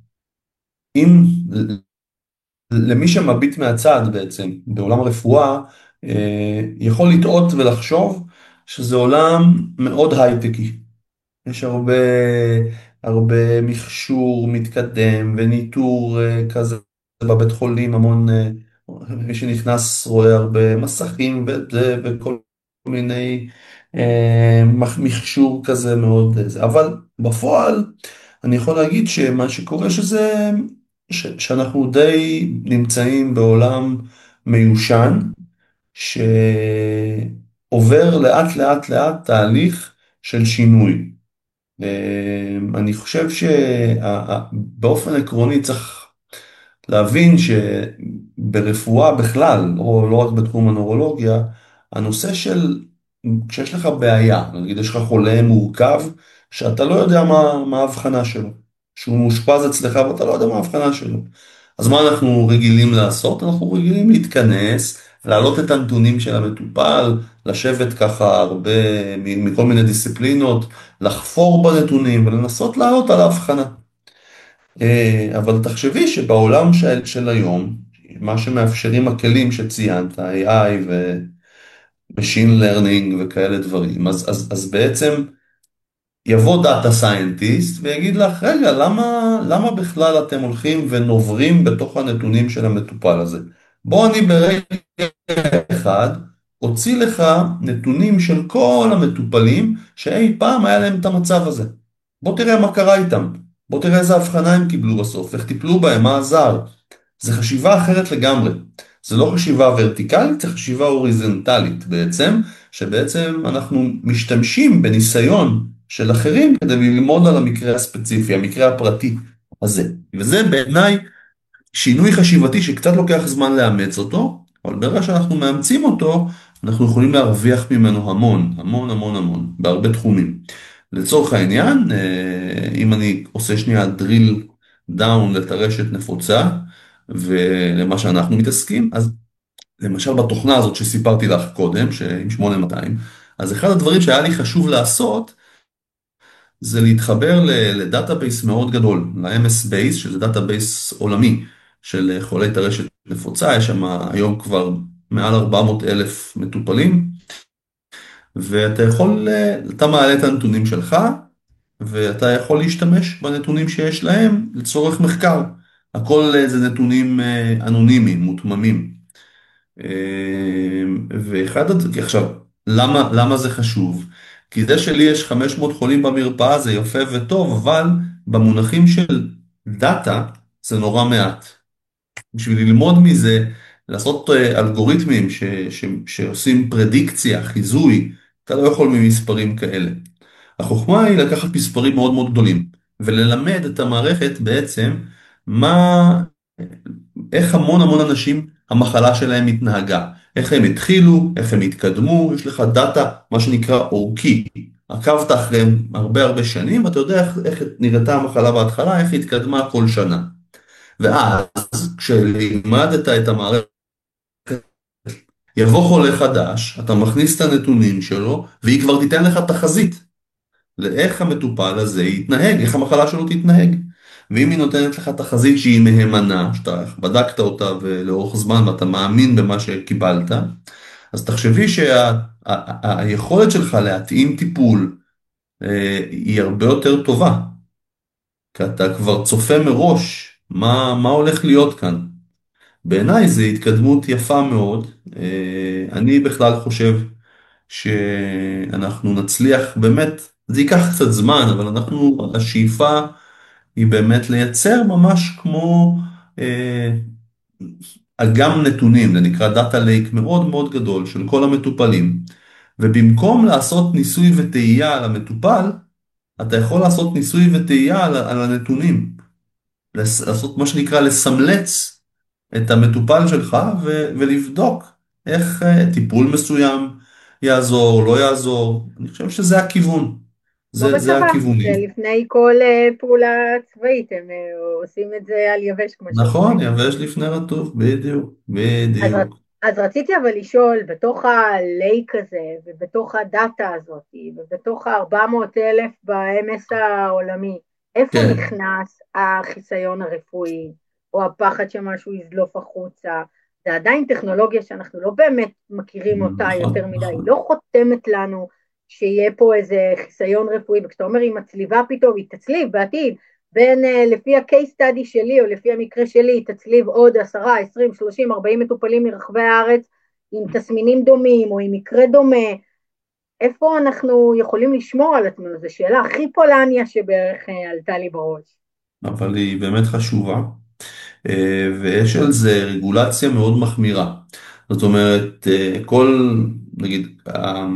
למי שמביט מהצד בעצם בעולם הרפואה, אה, יכול לטעות ולחשוב שזה עולם מאוד הייטקי. יש הרבה, הרבה מכשור מתקדם וניטור אה, כזה בבית חולים, המון, אה, מי שנכנס רואה הרבה מסכים וזה, וכל מיני אה, מח- מכשור כזה מאוד, אה, זה. אבל בפועל אני יכול להגיד שמה שקורה שזה, ש, שאנחנו די נמצאים בעולם מיושן, שעובר לאט לאט לאט תהליך של שינוי. אה, אני חושב שבאופן עקרוני צריך להבין שברפואה בכלל, או לא רק בתחום הנוירולוגיה, הנושא של, כשיש לך בעיה, נגיד יש לך חולה מורכב, שאתה לא יודע מה, מה ההבחנה שלו, שהוא מאושפז אצלך ואתה לא יודע מה ההבחנה שלו. אז מה אנחנו רגילים לעשות? אנחנו רגילים להתכנס, להעלות את הנתונים של המטופל, לשבת ככה הרבה מ- מכל מיני דיסציפלינות, לחפור בנתונים ולנסות לעלות על ההבחנה. אה, אבל תחשבי שבעולם של, של היום, מה שמאפשרים הכלים שציינת, איי איי ו-Machine Learning וכאלה דברים, אז, אז, אז בעצם יבוא דאטה סיינטיסט ויגיד לך, רגע, למה, למה בכלל אתם הולכים ונוברים בתוך הנתונים של המטופל הזה? בוא אני ברגע אחד אוציא לך נתונים של כל המטופלים שאי פעם היה להם את המצב הזה. בוא תראה מה קרה איתם. בוא תראה איזה הבחנה הם קיבלו בסוף, איך טיפלו בהם, מה עזר. זה חשיבה אחרת לגמרי. זה לא חשיבה ורטיקלית, זה חשיבה הוריזונטלית בעצם, שבעצם אנחנו משתמשים בניסיון של אחרים כדי ללמוד על המקרה הספציפי, המקרה הפרטי הזה. וזה בעיניי שינוי חשיבתי שקצת לוקח זמן לאמץ אותו, אבל ברגע שאנחנו מאמצים אותו, אנחנו יכולים להרוויח ממנו המון, המון המון המון, בהרבה תחומים. לצורך העניין, אה, אם אני עושה שנייה drill down לטרשת נפוצה, ולמה שאנחנו מתעסקים, אז למשל בתוכנה הזאת שסיפרתי לך קודם, עם שמונה מאתיים, אז אחד הדברים שהיה לי חשוב לעשות, זה להתחבר ל- לדאטאבייס מאוד גדול, ל-אם אס Base, שזה דאטאבייס עולמי של חולי טרשת נפוצה, יש שם היום כבר מעל ארבע מאות אלף מטופלים, ואתה יכול, אה, אתה מעלה את הנתונים שלך, ואתה יכול להשתמש בנתונים שיש להם לצורך מחקר. הכל אה, זה נתונים אה, אנונימיים, מותממים. אה, ואחד, הד- כי עכשיו, למה, למה זה חשוב? כי זה שלי יש חמש מאות חולים במרפאה זה יפה וטוב, אבל במונחים של דאטה זה נורא מעט. בשביל ללמוד מזה, לעשות אה, אלגוריתמים ש, ש, שעושים פרדיקציה, חיזוי, אתה לא יכול ממספרים כאלה. החוכמה היא לקחת מספרים מאוד מאוד גדולים, וללמד את המערכת בעצם מה, איך המון המון אנשים המחלה שלהם התנהגה, איך הם התחילו, איך הם התקדמו, יש לך דאטה, מה שנקרא אורכי. עקבת אחריהם הרבה הרבה שנים, ואתה יודע איך, איך נראתה המחלה בהתחלה, איך היא התקדמה כל שנה. ואז, כשלימדת את המערכת, יבוא חולה חדש, אתה מכניס את הנתונים שלו, והיא כבר תיתן לך תחזית לאיך המטופל הזה יתנהג, איך המחלה שלו תתנהג. ואם היא נותנת לך תחזית שהיא מהימנה, שאתה בדקת אותה ולאורך זמן ואתה מאמין במה שקיבלת, אז תחשבי שהיכולת שלך להתאים טיפול אה, היא הרבה יותר טובה, כי אתה כבר צופה מראש מה, מה הולך להיות כאן. בעיניי זו התקדמות יפה מאוד. אה, אני בכלל חושב שאנחנו נצליח באמת, זה ייקח קצת זמן, אבל אנחנו, השאיפה היא באמת לייצר ממש כמו אה, אגם נתונים, זה נקרא דאטה לייק מאוד מאוד גדול של כל המטופלים, ובמקום לעשות ניסוי וטעייה על המטופל, אתה יכול לעשות ניסוי וטעייה על, על הנתונים, לס- לעשות מה שנקרא לסמלץ את המטופל שלך ו- ולבדוק איך אה, טיפול מסוים יעזור, לא יעזור. אני חושב שזה הכיוון, כמו זה, זה בצבא, הכיוונים. שלפני כל אה, פעולה צבאית, הם אה, עושים את זה על יבש, כמו נכון, שאומרים. יבש לפני רטוב, בדיוק, אז, ר- בדיוק. אז רציתי אבל לשאול, בתוך הלייק הזה, ובתוך הדאטה הזאת, ובתוך ה-ארבע מאות אלף ב-אם אס העולמי, איפה כן. נכנס החיסיון הרפואי, או הפחד שמשהו יזלוף החוצה? זה עדיין טכנולוגיה שאנחנו לא באמת מכירים אותה נכון, יותר מדי, היא נכון. לא חותמת לנו שיהיה פה איזה חיסיון רפואי, וכשאתה אומר היא מצליבה פתאום, היא תצליב בעתיד, בין uh, לפי ה-case study שלי או לפי המקרה שלי, תצליב עוד עשרה, עשרים, שלושים, ארבעים מטופלים מרחבי הארץ עם תסמינים דומים או עם מקרה דומה, איפה אנחנו יכולים לשמור על עצמנו? זו שאלה הכי פולניה שבערך uh, עלתה לי בראש. אבל היא באמת חשובה, אה, ויש על זה רגולציה מאוד מחמירה. זאת אומרת, אה, כל, נגיד, ה-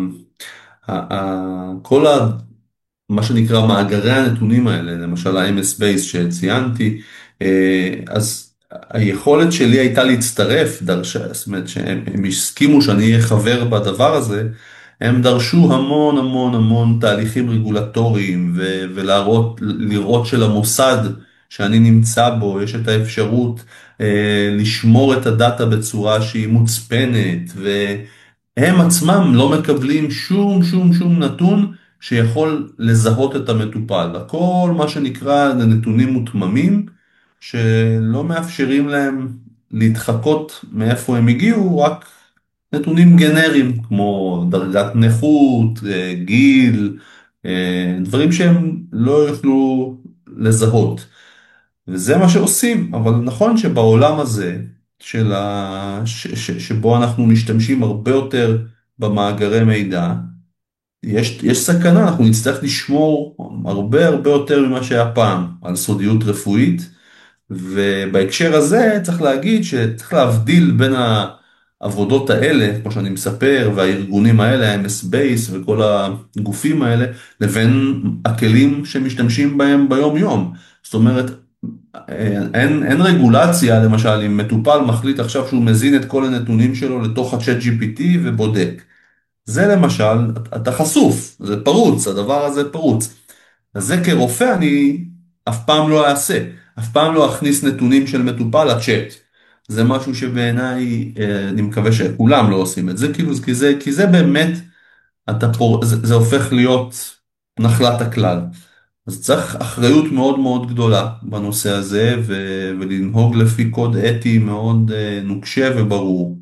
ה- ה- כל ה... מה שנקרא מאגרי הנתונים האלה, למשל ה-אם אס Base שציינתי, אה, אז היכולת שלי הייתה להצטרף, דרשה, זאת אומרת שהם הם הסכימו שאני אהיה חבר בדבר הזה, הם דרשו המון המון המון תהליכים רגולטוריים ו- ולהראות, לראות שלמוסד שאני נמצא בו יש את האפשרות אה, לשמור את הדאטה בצורה שהיא מוצפנת, והם עצמם לא מקבלים שום שום שום נתון שיכול לזהות את המטופל. הכל מה שנקרא זה נתונים מותממים שלא מאפשרים להם להתחקות מאיפה הם הגיעו, רק נתונים גנריים כמו דרגת נכות, אה, גיל, אה, דברים שהם לא יוכלו לזהות. וזה מה שעושים, אבל נכון שבעולם הזה, של ה... ש... ש... שבו אנחנו משתמשים הרבה יותר במאגרי מידע, יש, יש סכנה, אנחנו נצטרך לשמור הרבה הרבה יותר ממה שהיה פעם על סודיות רפואית, ובהקשר הזה צריך להגיד שצריך להבדיל בין העבודות האלה, כמו שאני מספר, והארגונים האלה, ה-אם אס Base וכל הגופים האלה, לבין הכלים שמשתמשים בהם ביום יום. זאת אומרת, אין, אין רגולציה, למשל, אם מטופל מחליט עכשיו שהוא מזין את כל הנתונים שלו לתוך ה-צ'אט ג'י פי טי ובודק. זה למשל, אתה חשוף, זה פרוץ, הדבר הזה פרוץ. אז זה כרופא אני אף פעם לא אעשה, אף פעם לא אכניס נתונים של מטופל לצ'אט. זה משהו שבעיניי, אה, אני מקווה שכולם לא עושים את זה, כאילו, כי זה, כי זה באמת, אתה פור, זה, זה הופך להיות נחלת הכלל. אז צריך אחריות מאוד מאוד גדולה בנושא הזה, ו, ולנהוג לפי קוד אתי מאוד אה, נוקשה וברור.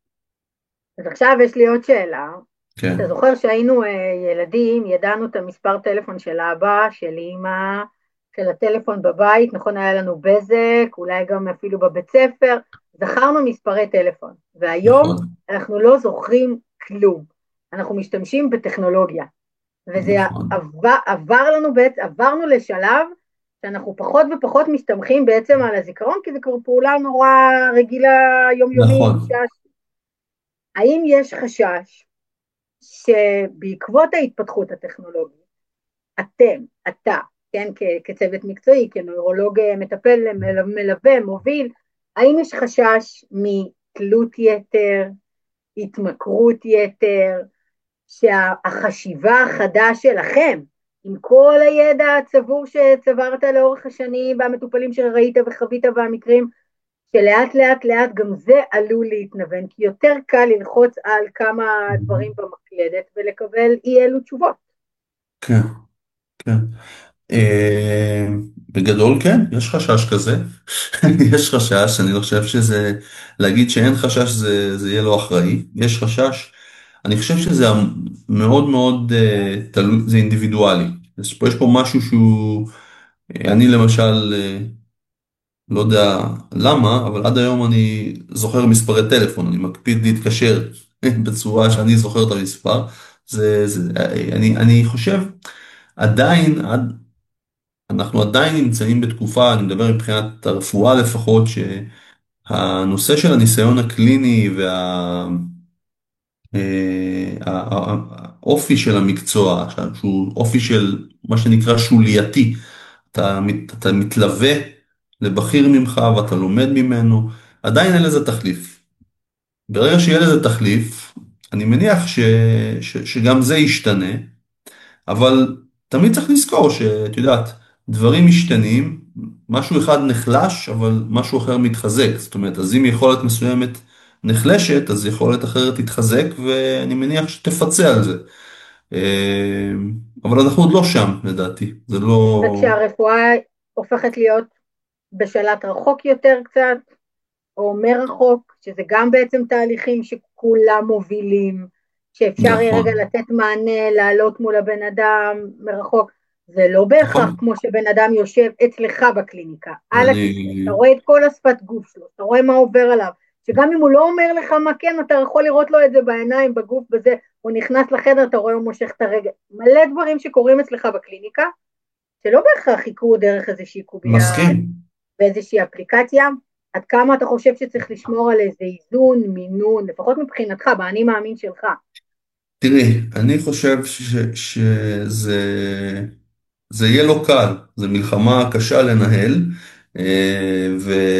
אז עכשיו יש לי עוד שאלה. אתה כן, זוכר שהיינו אה, ילדים, ידענו את המספר טלפון של אבא, של אמא, של הטלפון בבית, נכון, היה לנו בזק, אולי גם אפילו בבית ספר, זכרנו מספרי טלפון, והיום נכון, אנחנו לא זוכרים כלום, אנחנו משתמשים בטכנולוגיה, וזה נכון, עבר, עבר לנו בעצם, עברנו לשלב שאנחנו פחות ופחות מסתמכים בעצם על הזיכרון, כי זה כבר פעולה נורא רגילה, יומיומית, נכון. שעה. האם יש חשש שבעקבות ההתפתחות הטכנולוגית, אתם, אתה, כן, כ- כצוות מקצועי, כנוירולוג מטפל, מל- מלווה, מוביל, האם יש חשש מתלות יתר, התמכרות יתר, שהחשיבה החדה שלכם, עם כל הידע הצבור שצברת לאורך השנים, והמטופלים שראית וחווית והמקרים, שלאט לאט לאט גם זה עלול להתנוון, כי יותר קל ללחוץ על כמה דברים במקלדת, ולקבל אי אלו תשובות. כן, כן. אה, בגדול כן, יש חשש כזה. יש חשש, אני לא חושב שזה, להגיד שאין חשש זה, זה יהיה לא אחראי. יש חשש, אני חושב שזה מאוד מאוד אה, תלוי, זה אינדיבידואלי. יש פה, יש פה משהו שהוא, אה, אני למשל, אה, לא יודע למה, אבל עד היום אני זוכר מספרי טלפון, אני מקפיד להתקשר בצורה שאני זוכר את המספר. זה, זה, אני, אני חושב, עדיין, עד, אנחנו עדיין נמצאים בתקופה, אני מדבר מבחינת הרפואה לפחות, שהנושא של הניסיון הקליני והאופי של המקצוע, שהוא אופי של מה שנקרא שולייתי, אתה, מת- אתה מתלווה לבכיר ממך ואתה לומד ממנו, עדיין אין לזה תחליף. ברגע שיהיה לזה תחליף, אני מניח ש, ש, שגם זה ישתנה, אבל תמיד צריך לזכור שאת יודעת, דברים משתנים, משהו אחד נחלש, אבל משהו אחר מתחזק. זאת אומרת, אז אם יכולת מסוימת נחלשת, אז יכולת אחרת תתחזק, ואני מניח שתפצה על זה. אה, אבל אנחנו עוד לא שם, לדעתי. זה לא... וכשהרפואה הופכת להיות בשלט רחוק יותר קצת, או מרחוק, שזה גם בעצם תהליכים שכולם מובילים, שאפשר יהיה רגע נכון. לתת מענה, לעלות מול הבן אדם מרחוק, זה לא בהכרח נכון. כמו שבן אדם יושב אצלך בקליניקה, על הכיסא, אתה אני... רואה את כל השפת גוף שלו, אתה רואה מה עובר עליו, שגם אם הוא לא אומר לך מה כן, אתה יכול לראות לו את זה בעיניים, בגוף, בזה, הוא נכנס לחדר, אתה רואה הוא מושך את הרגל, מלא דברים שקורים אצלך בקליניקה, שלא בהכרח יקרו דרך איזושהי קוביה, מסכים. באיזושהי אפליקציה, עד כמה אתה חושב שצריך לשמור על איזה איזון, מינון, לפחות מבחינתך, באני מאמין שלך. תראי, אני חושב ש- שזה זה יהיה לא קל, זו מלחמה קשה לנהל, אה,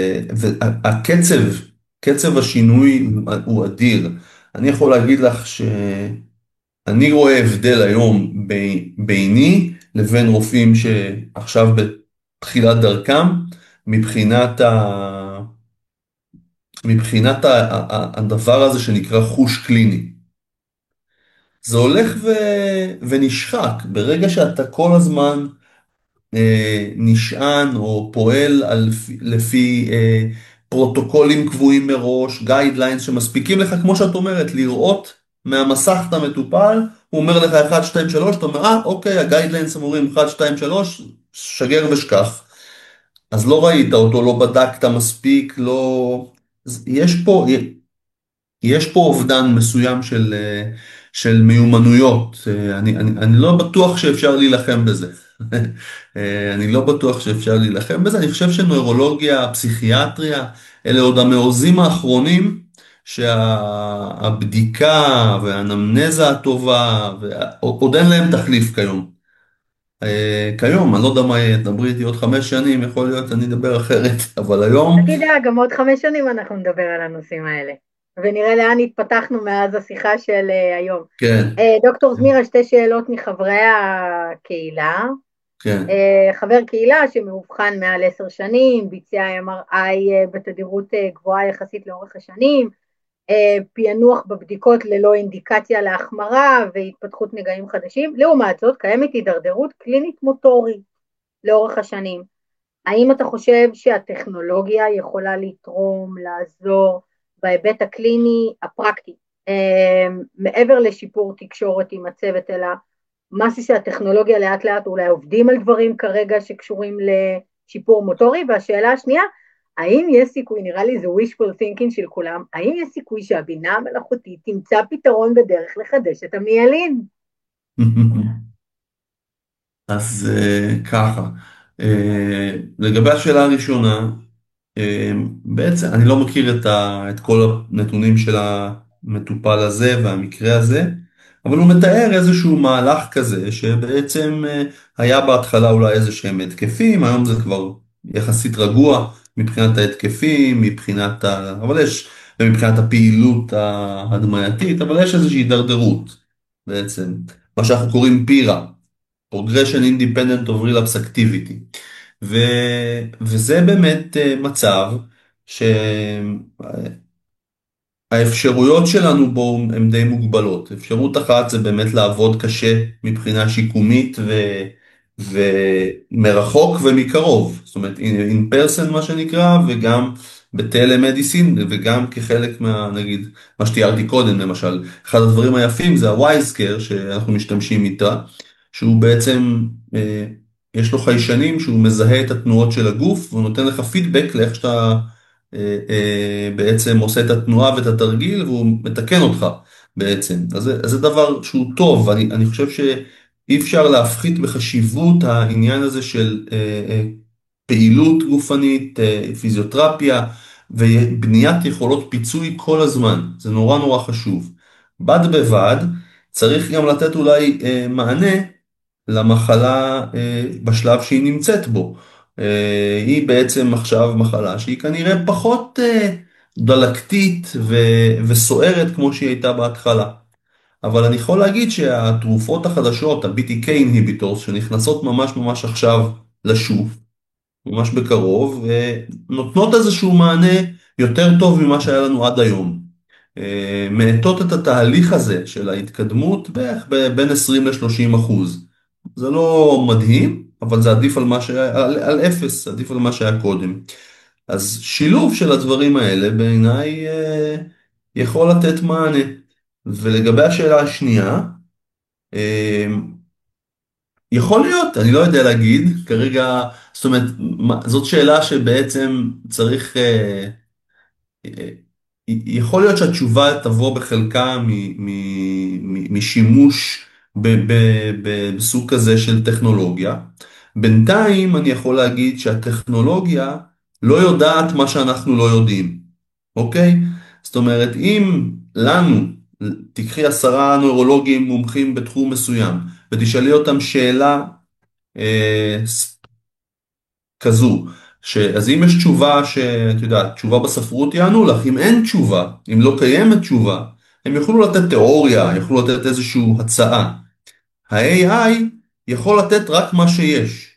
והקצב, קצב השינוי הוא אדיר. אני יכול להגיד לך שאני רואה הבדל היום ב- ביני לבין רופאים שעכשיו בתחילת דרכם, מבחינת ה... מבחינת ה- ה- הדבר הזה שנקרא חוש קליני. זה הולך ו... ונשחק ברגע שאתה כל הזמן אה, נשען או פועל על, לפי אה, פרוטוקולים קבועים מראש, גיידליינס שמספיקים לך, כמו שאת אומרת, לראות מהמסך את המטופל, הוא אומר לך אחת, שתיים, שלוש, אתה אומר, אה, אוקיי, הגיידליינס אמורים אחת, שתיים, שלוש, שגר ושכח. אז לא ראית אותו, לא בדקת מספיק, לא... אז יש פה, יש פה אובדן מסוים של, אה, של מיומנויות. אה, אני, אני, אני לא בטוח שאפשר להילחם בזה. אה, אני לא בטוח שאפשר להילחם בזה. אני חושב שנוירולוגיה, פסיכיאטריה, אלה עוד המעוזים האחרונים שהבדיקה והאנמנזה הטובה, וה- עוד אין להם תחליף כיום. אה, כיום, אני לא יודע מה יהיה, דברי איתי עוד חמש שנים, יכול להיות אני אדבר אחרת, אבל היום, אתה יודע, גם עוד חמש שנים אנחנו נדבר על הנושאים האלה, ונראה לאן התפתחנו מאז השיחה של uh, היום. כן, Uh, דוקטור זמירה, שתי שאלות מחברי הקהילה. כן. Uh, חבר קהילה שמאובחן מעל עשר שנים, ביצע אם אר איי uh, בתדירות uh, גבוהה יחסית לאורך השנים, uh, פענוח בבדיקות ללא אינדיקציה להחמרה והתפתחות נגעים חדשים, לעומת זאת קיימת הידרדרות קלינית מוטורית לאורך השנים. האם אתה חושב שהטכנולוגיה יכולה לתרום, לעזור בהיבט הקליני הפרקטי, מעבר לשיפור תקשורת עם הצוות, אלא משהו שהטכנולוגיה לאט לאט אולי עובדים על דברים כרגע שקשורים לשיפור מוטורי? והשאלה השנייה, האם יש סיכוי, נראה לי זה wishful thinking של כולם, האם יש סיכוי שהבינה המלאכותית תמצא פתרון בדרך לחדש את המיילין? אז אה, ככה, אה, לגבי השאלה הראשונה, אה, בעצם אני לא מכיר את, ה, את כל הנתונים של המטופל הזה והמקרה הזה, אבל הוא מתאר איזשהו מהלך כזה שבעצם אה, היה בהתחלה אולי איזה שהם התקפים, היום זה כבר יחסית רגוע מבחינת ההתקפים, מבחינת ה... אבל יש ומבחינת הפעילות ההדמייתית, אבל יש איזושהי הידרדרות בעצם, מה שאנחנו קוראים פירה, Progression Independent of Relapse Activity. ו, וזה באמת אה, מצב שהאפשרויות שלנו בו הן די מוגבלות. אפשרות אחת זה באמת לעבוד קשה מבחינה שיקומית ו, ומרחוק ומקרוב, זאת אומרת in, in person מה שנקרא, וגם בטלמדיסין, וגם כחלק מה, נגיד, מה שתיארתי קודם למשל. אחד הדברים היפים זה ה-WiseCare שאנחנו משתמשים איתה, שהוא בעצם, אה, יש לו חיישנים שהוא מזהה את התנועות של הגוף, והוא נותן לך פידבק לאיך שאתה אה, אה, בעצם עושה את התנועה ואת התרגיל, והוא מתקן אותך בעצם. אז זה, אז זה דבר שהוא טוב, אני, אני חושב שאי אפשר להפחית בחשיבות העניין הזה של אה, אה, פעילות גופנית, אה, פיזיותרפיה, ובניית יכולות פיצוי כל הזמן. זה נורא נורא חשוב. בד בבד, צריך גם לתת אולי אה, מענה למחלה אה, בשלב שהיא נמצאת בו. אה, היא בעצם עכשיו מחלה שהיא כנראה פחות אה, דלקתית ו- וסוערת כמו שהיא הייתה בהתחלה. אבל אני יכול להגיד שהתרופות החדשות, ה-בי טי קיי inhibitors, שנכנסות ממש ממש עכשיו לשוק, ממש בקרוב, ונותנות איזשהו מענה יותר טוב ממה שהיה לנו עד היום. אה, מאטות את התהליך הזה של ההתקדמות בערך ב- בין עשרים ל-שלושים אחוז. זה לא מדהים, אבל זה עדיף על מה שהיה, על, על אפס, עדיף על מה שהיה קודם. אז שילוב של הדברים האלה בעיניי אה, יכול לתת מענה. ולגבי השאלה השנייה, אה, יכול להיות, אני לא יודע להגיד, כרגע, זאת אומרת, מה- זאת שאלה שבעצם צריך, אה, אה, יכול להיות שהתשובה תבוא בחלקה מ- מ- מ- משימוש ב- ב- ב- בסוג כזה של טכנולוגיה. בינתיים אני יכול להגיד שהטכנולוגיה לא יודעת מה שאנחנו לא יודעים, אוקיי? זאת אומרת, אם לנו, תקחי עשרה נוירולוגים מומחים בתחום מסוים, ותשאלי אותם שאלה אה, כזו, ש... אז אם יש תשובה שאת יודעת, תשובה בספרות יענו לך, אם אין תשובה, אם לא קיימת תשובה, הם יוכלו לתת תיאוריה, יוכלו לתת איזושהי הצעה. ה-איי איי יכול לתת רק מה שיש.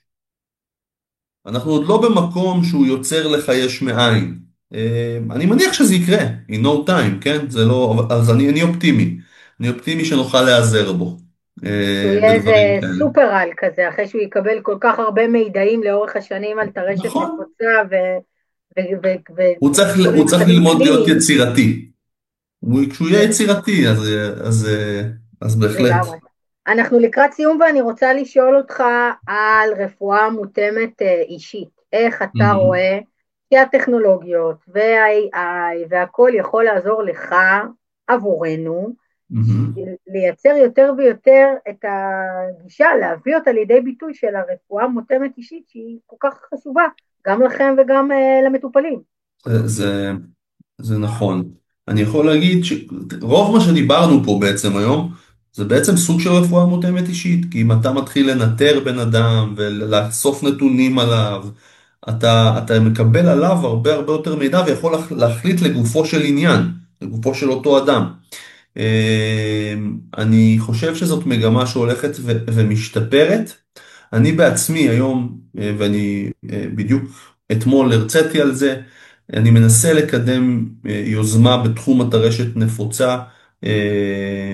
אנחנו עוד לא במקום שהוא יוצר לך יש מאין. אה, אני מניח שזה יקרה, in no time, כן? זה לא, אז אני, אני אופטימי. אני אופטימי שנוכל להיעזר בו, שהוא אה, יהיה בדברים איזה כאלה. סופרל כזה, אחרי שהוא יקבל כל כך הרבה מידעים לאורך השנים על טרשת נכון. נפוצה הוא צריך, וכל הוא מיני צריך מצבים ללמוד להיות קליניים. יצירתי. הוא- כשהוא יהיה יצירתי, אז, אז, אז בהחלט. לגמרי. אנחנו לקראת סיום ואני רוצה לשאול אותך על רפואה מותאמת אה, אישית. איך אתה מהמם, רואה שהטכנולוגיות וה-איי איי והכל יכול לעזור לך עבורנו, מהמם. לייצר יותר ויותר את הגישה, להביא אותה לידי ביטוי של הרפואה מותאמת אישית שהיא כל כך חשובה, גם לכם וגם uh, למטופלים. זה, זה, זה נכון. אני יכול להגיד שרוב מה שדיברנו פה בעצם היום, זה בעצם סוג של רפואה מותאמת אישית, כי אם אתה מתחיל לנטר בן אדם ולאסוף נתונים עליו, אתה, אתה מקבל עליו הרבה הרבה יותר מידע ויכול להח- להחליט לגופו של עניין, לגופו של אותו אדם. אה, אני חושב שזאת מגמה שהולכת ו- ומשתפרת. אני בעצמי היום, אה, ואני אה, בדיוק אתמול הרציתי על זה, אני מנסה לקדם אה, יוזמה בתחום הטרשת נפוצה, אה,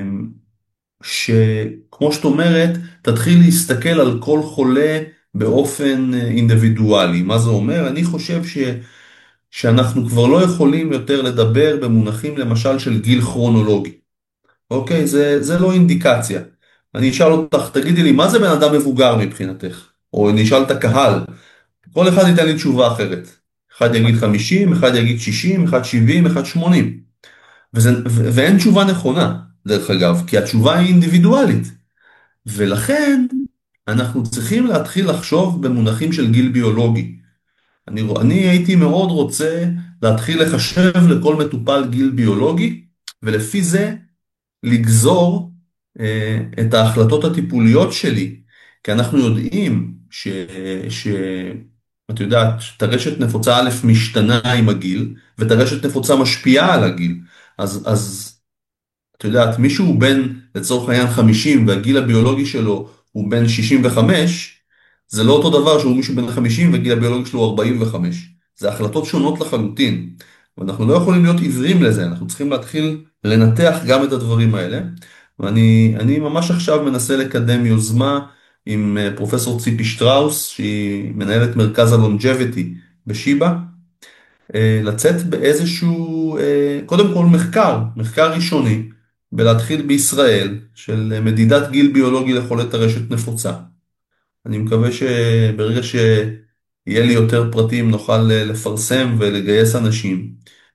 שכמו שאת אומרת, תתחיל להסתכל על כל חולה באופן אה, אינדיבידואלי. מה זה אומר? אני חושב ש... שאנחנו כבר לא יכולים יותר לדבר במונחים למשל של גיל כרונולוגי. אוקיי, זה, זה לא אינדיקציה. אני אשאל אותך, תגידי לי, מה זה בן אדם מבוגר מבחינתך? או אני אשאל את הקהל, כל אחד ייתן לי תשובה אחרת. אחד יגיד חמישים, אחד יגיד שישים, אחד שבעים, אחד שמונים. וזה, ו- ואין תשובה נכונה, דרך אגב, כי התשובה היא אינדיבידואלית. ולכן אנחנו צריכים להתחיל לחשוב במונחים של גיל ביולוגי. אני, אני הייתי מאוד רוצה להתחיל לחשב לכל מטופל גיל ביולוגי, ולפי זה לגזור אה, את ההחלטות הטיפוליות שלי, כי אנחנו יודעים ש, ש, את יודעת, טרשת נפוצה א' משתנה עם הגיל, וטרשת נפוצה משפיעה על הגיל. אז, אז את יודעת, מישהו בן, לצורך העניין חמישים, והגיל הביולוגי שלו הוא בן שישים וחמש, זה לא אותו דבר שהוא מישהו בן חמישים והגיל הביולוגי שלו הוא ארבעים וחמש. זה החלטות שונות לחלוטין. ואנחנו לא יכולים להיות עיוורים לזה, אנחנו צריכים להתחיל לנתח גם את הדברים האלה. ואני אני ממש עכשיו מנסה לקדם יוזמה עם פרופסור ציפי שטראוס, שהיא מנהלת מרכז הלונג'ביטי בשיבא, לצאת באיזשהו, קודם כל מחקר, מחקר ראשוני, ולהתחיל בישראל של מדידת גיל ביולוגי לחולי טרשת נפוצה. אני מקווה שברגע שיהיה לי יותר פרטים נוכל לפרסם ולגייס אנשים,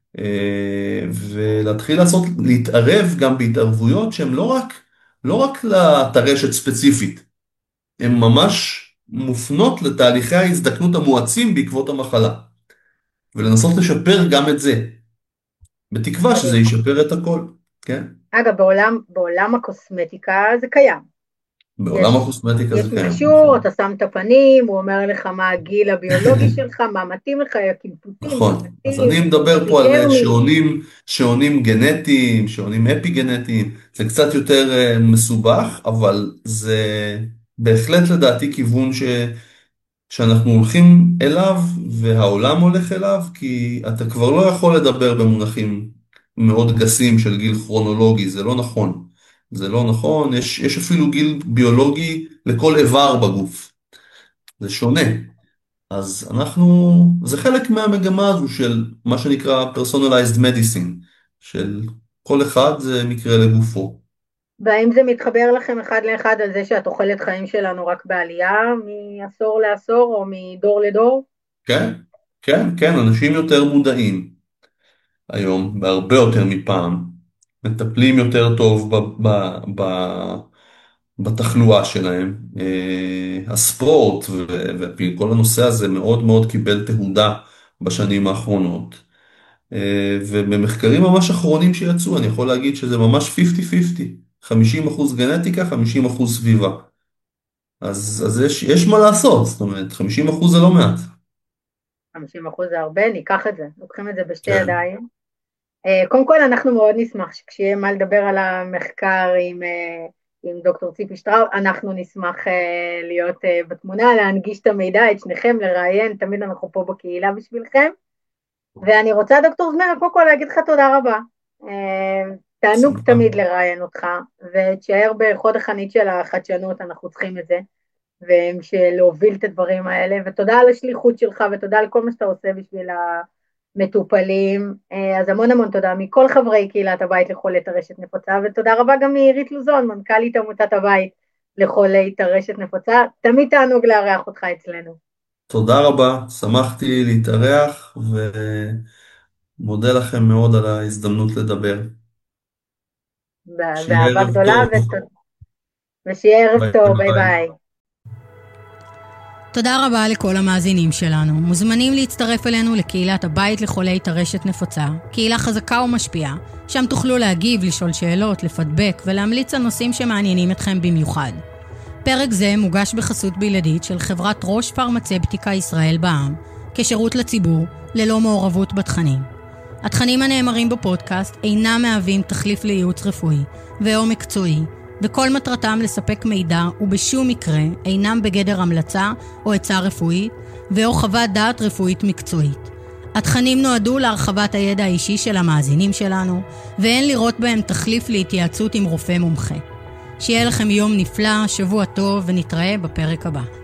ולהתחיל לעשות, להתערב גם בהתערבויות שהן לא רק, לא רק לטרשת ספציפית, הן ממש מופנות לתהליכי ההזדקנות המואצים בעקבות המחלה, ולנסות לשפר גם את זה, בתקווה שזה ישפר את הכל, כן? אגב, בעולם, בעולם הקוסמטיקה זה קיים. בעולם הקוסמטיקה זה קיים. יש מכשור, אתה שם את הפנים, הוא אומר לך מה הגיל הביולוגי שלך, מה מתאים לך, קימפוטים. נכון, אז אני מדבר פה על שעונים, שעונים גנטיים, שעונים אפי גנטיים, זה קצת יותר מסובך, אבל זה בהחלט לדעתי כיוון ש... שאנחנו הולכים אליו, והעולם הולך אליו, כי אתה כבר לא יכול לדבר במונחים מאוד גסים של גיל כרונולוגי, זה לא נכון. זה לא נכון, יש, יש אפילו גיל ביולוגי לכל איבר בגוף. זה שונה. אז אנחנו, זה חלק מהמגמה הזו של מה שנקרא personalized medicine, של כל אחד זה מקרה לגופו. והאם זה מתחבר לכם אחד לאחד על זה שהתוחלת חיים שלנו רק בעלייה, מעשור לעשור או מדור לדור? כן, כן, כן, אנשים יותר מודעים היום, בהרבה יותר מפעם, מטפלים יותר טוב ב, ב, ב, בתחלואה שלהם. הספורט וכל הנושא הזה מאוד מאוד קיבל תהודה בשנים האחרונות. ובמחקרים ממש אחרונים שיצאו, אני יכול להגיד שזה ממש חמישים חמישים. חמישים אחוז גנטיקה, חמישים אחוז סביבה. אז, אז יש, יש מה לעשות, זאת אומרת, חמישים אחוז זה לא מעט. חמישים אחוז זה הרבה, ניקח את זה, לוקחים את זה בשתי כן. ידיים. קודם כל אנחנו מאוד נשמח שכשיהיה מה לדבר על המחקר עם, עם דוקטור ציפי שטראוס, אנחנו נשמח להיות בתמונה, להנגיש את המידע, את שניכם, לראיין, תמיד אנחנו פה בקהילה בשבילכם. ואני רוצה דוקטור זמירה, קודם כל להגיד לך תודה רבה. תענוג תמיד לראיין אותך, ותשאר בחוד החנית של החדשנות, אנחנו צריכים את זה, ולהוביל את הדברים האלה, ותודה על השליחות שלך, ותודה על כל מה שאתה עושה בשביל המטופלים, אז המון המון תודה מכל חברי קהילת הבית לחולי טרשת נפוצה, ותודה רבה גם מעירית לוזון, מנכ"לית עמותת הבית לחולי טרשת נפוצה, תמיד תענוג לארח אותך אצלנו. תודה רבה, שמחתי להתארח, ומודה לכם מאוד על ההזדמנות לדבר. באהבה גדולה, ושיהיה ערב טוב, ביי ביי. תודה רבה לכל המאזינים שלנו. מוזמנים להצטרף אלינו לקהילת הבית לחולי טרשת נפוצה, קהילה חזקה ומשפיעה, שם תוכלו להגיב, לשאול שאלות, לפדבק ולהמליץ על נושאים שמעניינים אתכם במיוחד. פרק זה מוגש בחסות בלעדית של חברת ראש פרמצפטיקה ישראל בע"מ, כשירות לציבור, ללא מעורבות בתכנים. התכנים הנאמרים בפודקאסט אינם מהווים תחליף לייעוץ רפואי ואו מקצועי, וכל מטרתם לספק מידע ובשום מקרה אינם בגדר המלצה או עצה רפואית ואו חוות דעת רפואית מקצועית. התכנים נועדו להרחבת הידע האישי של המאזינים שלנו, ואין לראות בהם תחליף להתייעצות עם רופא מומחה. שיהיה לכם יום נפלא, שבוע טוב, ונתראה בפרק הבא.